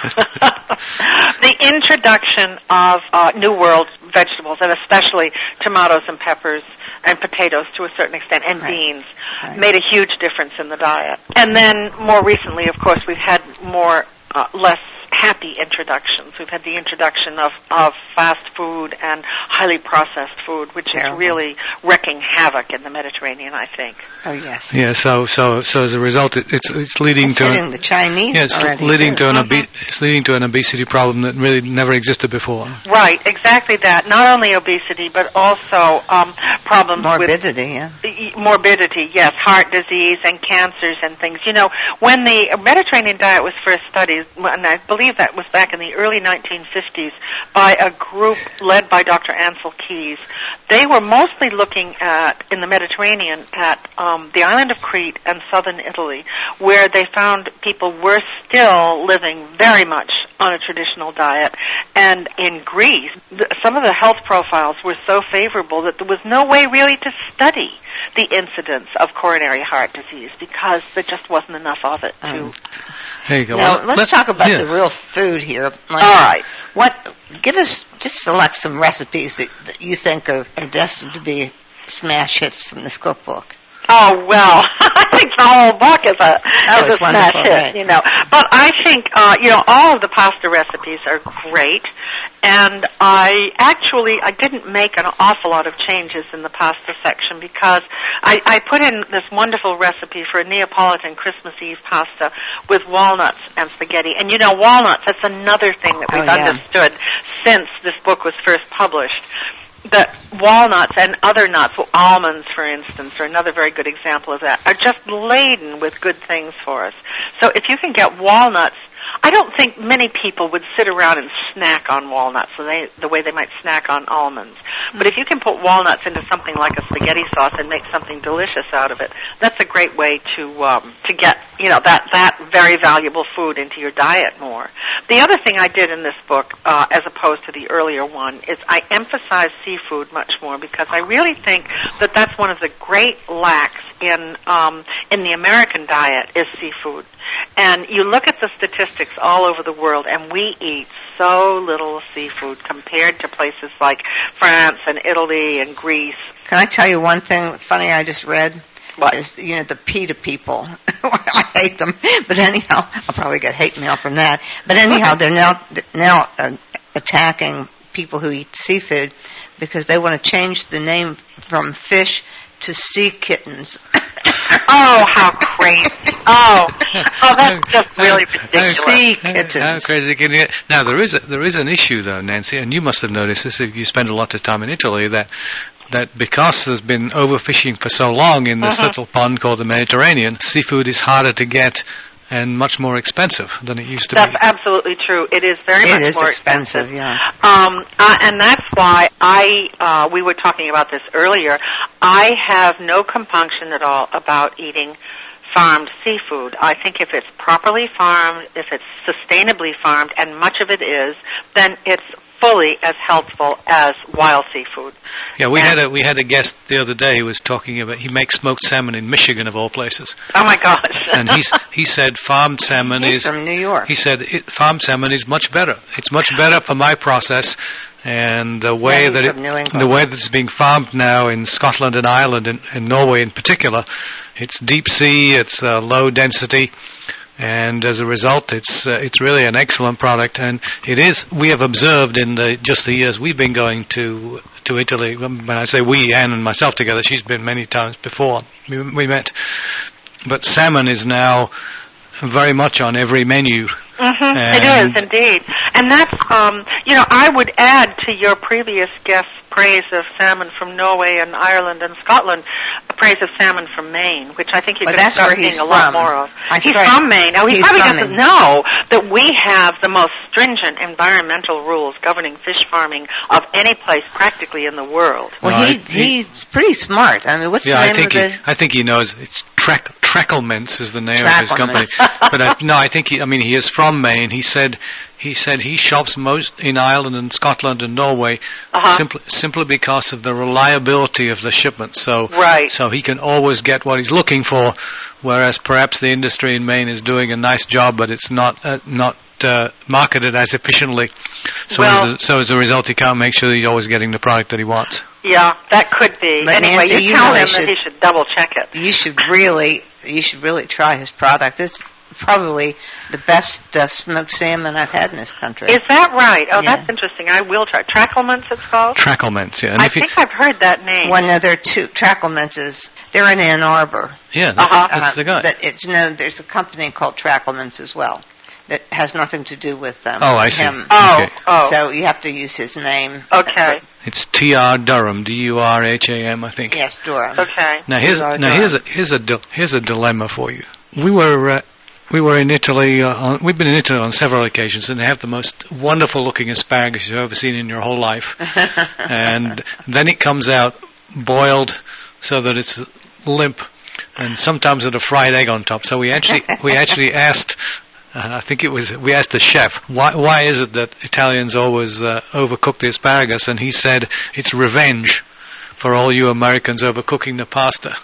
The introduction of uh, New World vegetables, and especially tomatoes and peppers and potatoes to a certain extent, and right. beans, right. made a huge difference in the diet. And then more recently, of course, we've had more, uh, less happy introductions. We've had the introduction of, of fast food and highly processed food, which Terrible. is really wreaking havoc in the Mediterranean, I think. Oh, yes. Yeah, so so so as a result, it, it's it's leading it's to hitting the Chinese. Yeah, it's leading to an obe- it's leading to an obesity problem that really never existed before. Right, exactly that. Not only obesity, but also um, problems morbidity. with Yeah. morbidity. Yes, heart disease and cancers and things. You know, when the Mediterranean diet was first studied, and I believe that was back in the early nineteen fifties by a group led by Doctor Ansel Keys. They were mostly looking at, in the Mediterranean, at um, the island of Crete and southern Italy, where they found people were still living very much on a traditional diet. And in Greece, th- some of the health profiles were so favorable that there was no way really to study the incidence of coronary heart disease because there just wasn't enough of it to... Um. There you go. Now, well, let's, let's talk about yeah. the real food here. Like, all right. What? Give us, just select some recipes that, that you think are, are destined to be smash hits from this cookbook. Oh, well, I think the whole book is a, oh, is a smash hit, right. you know. But I think, uh, you know, all of the pasta recipes are great. And I actually, I didn't make an awful lot of changes in the pasta section because I, I put in this wonderful recipe for a Neapolitan Christmas Eve pasta with walnuts and spaghetti. And, you know, walnuts, that's another thing that we've oh, yeah. understood since this book was first published. That walnuts and other nuts, well, almonds, for instance, are another very good example of that, are just laden with good things for us. So if you can get walnuts, I don't think many people would sit around and snack on walnuts so they, the way they might snack on almonds. Mm-hmm. But if you can put walnuts into something like a spaghetti sauce and make something delicious out of it, that's a great way to um, to get, you know, that, that very valuable food into your diet more. The other thing I did in this book, uh, as opposed to the earlier one, is I emphasize seafood much more because I really think that that's one of the great lacks in um, in the American diet is seafood. And you look at the statistics all over the world, and we eat so little seafood compared to places like France and Italy and Greece. Can I tell you one thing funny I just read? What? Is, you know, the PETA people. I hate them. But anyhow, I'll probably get hate mail from that. But anyhow, they're now, now uh, attacking people who eat seafood because they want to change the name from fish to sea kittens. Oh, how crazy. Oh, oh, that's just really ridiculous. Sea kittens. How crazy can you get? Now, there is, a, there is an issue, though, Nancy, and you must have noticed this if you spend a lot of time in Italy, that that because there's been overfishing for so long in this uh-huh. little pond called the Mediterranean, seafood is harder to get and much more expensive than it used to that's be. That's absolutely true. It is very it much is more expensive. expensive. Yeah. Um, uh, and that's why I, uh, we were talking about this earlier, I have no compunction at all about eating farmed seafood. I think if it's properly farmed, if it's sustainably farmed, and much of it is, then it's fully as healthful as wild seafood. Yeah, we and, had a we had a guest the other day who was talking about he makes smoked salmon in Michigan of all places. Oh my gosh! And he's he said farmed salmon He's is from New York. He said it, farmed salmon is much better. It's much better for my process. And the way yeah, that it, the way that it's being farmed now in Scotland and Ireland and, and Norway in particular, it's deep sea, it's uh, low density, and as a result, it's uh, it's really an excellent product. And it is. We have observed in the just the years we've been going to to Italy. When I say we, Anne and myself together, she's been many times before we, we met. But salmon is now very much on every menu. Mm-hmm, it is indeed, and that's um, you know I would add to your previous guest's praise of salmon from Norway and Ireland and Scotland, a praise of salmon from Maine, which I think you're well, going to start seeing a lot more of. He's right. from Maine. Now he he's probably from doesn't Maine. know that we have the most stringent environmental rules governing fish farming of any place practically in the world. Well, no, he, I, he he's pretty smart. I mean, what's yeah, the name I think of the? he, I think he knows. It's Trek, Trecklements is the name Trecklements. of his company. But I, no, I think he. I mean, he is from Maine. He said. He said he shops most in Ireland and Scotland and Norway uh-huh. simply simply because of the reliability of the shipment. So right. so he can always get what he's looking for, whereas perhaps the industry in Maine is doing a nice job, but it's not uh, not uh, marketed as efficiently. So well, as a, so as a result, he can't make sure that he's always getting the product that he wants. Yeah, that could be. But anyway, Nancy, you, you tell really him should, that he should double check it. You should really, you should really try his product. It's probably the best uh, smoked salmon I've had in this country. Is that right? Oh, yeah. that's interesting. I will try. Trecklements, it's called? Trecklements, yeah. And I if you, think I've heard that name. Well, no, there are two. Trecklements is, they're in Ann Arbor. yeah, that's, Uh-huh. that's the guy. That it's no, there's a company called Trecklements as well that has nothing to do with them. Oh, I see. Him. Oh, Okay. oh. So you have to use his name. Okay. It's T R Durham, D U R H A M, I think. Yes, Durham. Okay. Now here's T R now here's a here's a dil- here's a dilemma for you. We were uh, we were in Italy. Uh, on, we've been in Italy on several occasions, and they have the most wonderful looking asparagus you've ever seen in your whole life. And then it comes out boiled so that it's limp, and sometimes with a fried egg on top. So we actually we actually asked. Uh, I think it was, we asked the chef, why, why is it that Italians always uh, overcook the asparagus? And he said, it's revenge for all you Americans overcooking the pasta.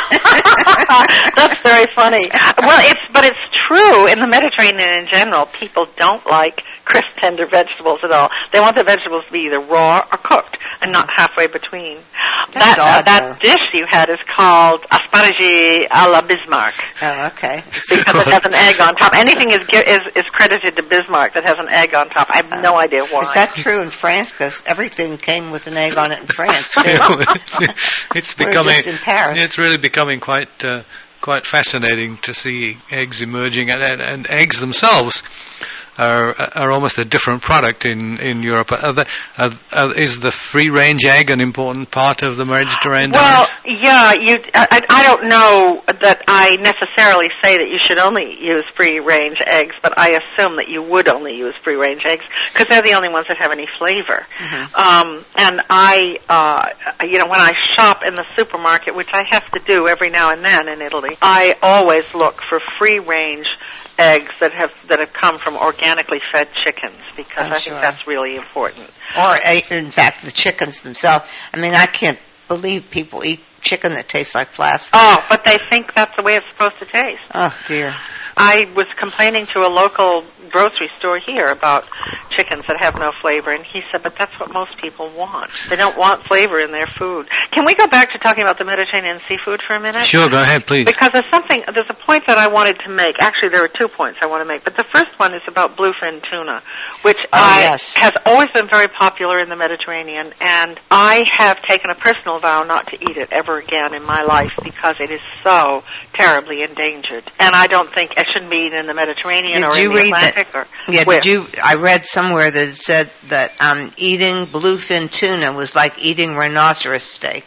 That's very funny. Well, it's but it's true in the Mediterranean in general. People don't like crisp, tender vegetables at all. They want the vegetables to be either raw or cooked, and not halfway between. That's that odd, uh, that though. dish you had is called asparagi alla Bismarck. Oh, okay. Because it has an egg on top. Anything is gi- is is credited to Bismarck that has an egg on top. I have no idea why. Is that true in France? Because everything came with an egg on it in France, too. It's We're becoming, just in Paris. it's really becoming quite, uh, quite fascinating to see eggs emerging, and, and, and eggs themselves are are almost a different product in in Europe. Are the, are, are, is the free range egg an important part of the Mediterranean Well, diet? yeah, you. I, I don't know that I necessarily say that you should only use free-range eggs, but I assume that you would only use free-range eggs because they're the only ones that have any flavor. Mm-hmm. Um, and I, uh, you know, when I shop in the supermarket, which I have to do every now and then in Italy, I always look for free-range eggs that have that have come from organically fed chickens because I'm I sure. think that's really important. Or, uh, in fact, the chickens themselves. I mean, I can't believe people eat chicken that tastes like plastic. Oh, but they think that's the way it's supposed to taste. Oh, dear. I was complaining to a local grocery store here about chickens that have no flavor, and he said, but that's what most people want. They don't want flavor in their food. Can we go back to talking about the Mediterranean seafood for a minute? Sure, go ahead, please. Because there's something, there's a point that I wanted to make. Actually, there are two points I want to make, but the first one is about bluefin tuna, which Oh, I, yes. has always been very popular in the Mediterranean, and I have taken a personal vow not to eat it ever again in my life because it is so terribly endangered. And I don't think it shouldn't be eaten in the Mediterranean Did or you in the read that- Atlantic. Or Yeah, where? did you? I read somewhere that it said that um, eating bluefin tuna was like eating rhinoceros steak.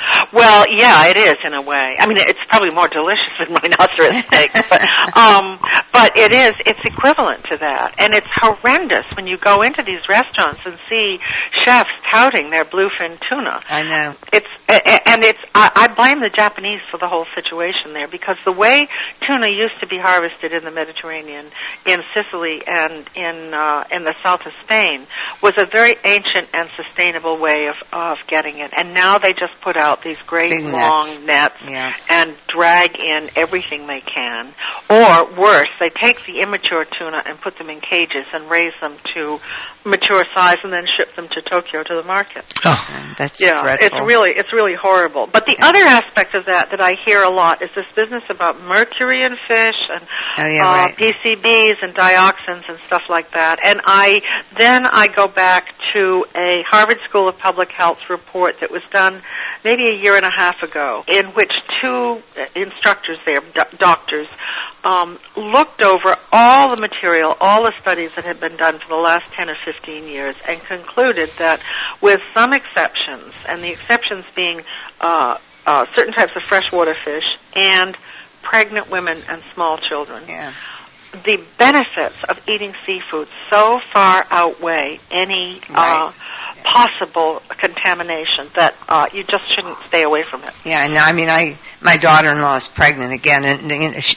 Well, yeah, it is in a way. I mean, it's probably more delicious than rhinoceros steak, but um, but it is. It's equivalent to that, and it's horrendous when you go into these restaurants and see chefs touting their bluefin tuna. I know. It's and it's. I, I blame the Japanese for the whole situation there, because the way tuna used to be harvested in the Mediterranean, in Sicily, and in uh, in the south of Spain was a very ancient and sustainable way of of getting it, and now they just put out these great Big long nets, nets yeah. and drag in everything they can. Or worse, they take the immature tuna and put them in cages and raise them to mature size and then ship them to Tokyo to the market. Oh, that's yeah, dreadful. it's really it's really horrible. But the other aspect of that that I hear a lot is this business about mercury in fish and oh, yeah, uh, right. P C Bs and dioxins and stuff like that. And I then I go back to a Harvard School of Public Health report that was done maybe a year and a half ago, in which two instructors there, do- doctors, um, looked over all the material, all the studies that had been done for the last ten or fifteen years, and concluded that with some exceptions, and the exceptions being uh, uh, certain types of freshwater fish and pregnant women and small children, Yeah. the benefits of eating seafood so far outweigh any Right. uh, possible contamination that uh, you just shouldn't stay away from it. Yeah, no, I mean, I my daughter-in-law is pregnant again, and you know, she,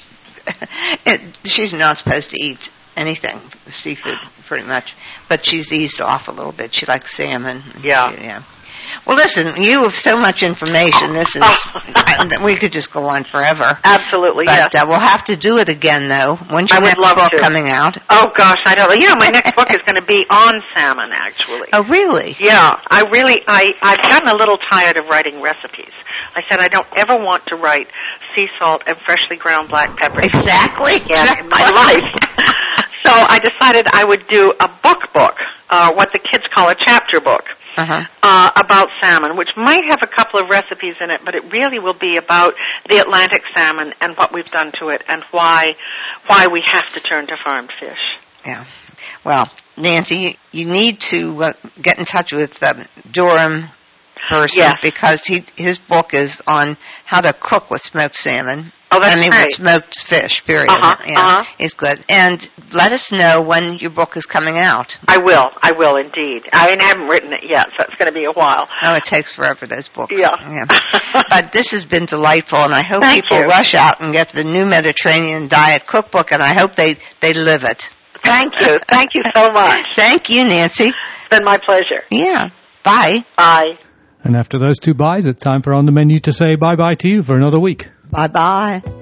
it, she's not supposed to eat anything, seafood, pretty much, but she's eased off a little bit. She likes salmon. Yeah. Yeah. Well, listen, you have so much information. This is, we could just go on forever. Absolutely, But yes. uh, we'll have to do it again, though. When's your I would next love book to. coming out? Oh, gosh, I don't know. You know, my next book is going to be on salmon, actually. Oh, really? Yeah, I really, I, I've gotten a little tired of writing recipes. I said I don't ever want to write sea salt and freshly ground black pepper. Exactly. Again in my life. So I decided I would do a book book, uh, what the kids call a chapter book. Uh-huh. Uh, about salmon, which might have a couple of recipes in it, but it really will be about the Atlantic salmon and what we've done to it and why why we have to turn to farmed fish. Yeah. Well, Nancy, you, you need to uh, get in touch with um, Durham person Yes. because he his book is on how to cook with smoked salmon. Oh, that's I mean, great. with smoked fish, period. Uh-huh, Yeah, uh-huh. it's good. And let us know when your book is coming out. I will. I will indeed. I, mean, I haven't written it yet, so it's going to be a while. Oh, it takes forever, those books. Yeah. yeah. But this has been delightful, and I hope Thank people you. rush out and get the new Mediterranean Diet Cookbook, and I hope they, they live it. Thank you. Thank you so much. Thank you, Nancy. It's been my pleasure. Yeah. Bye. Bye. And after those two buys, it's time for On the Menu to say bye-bye to you for another week. Bye-bye.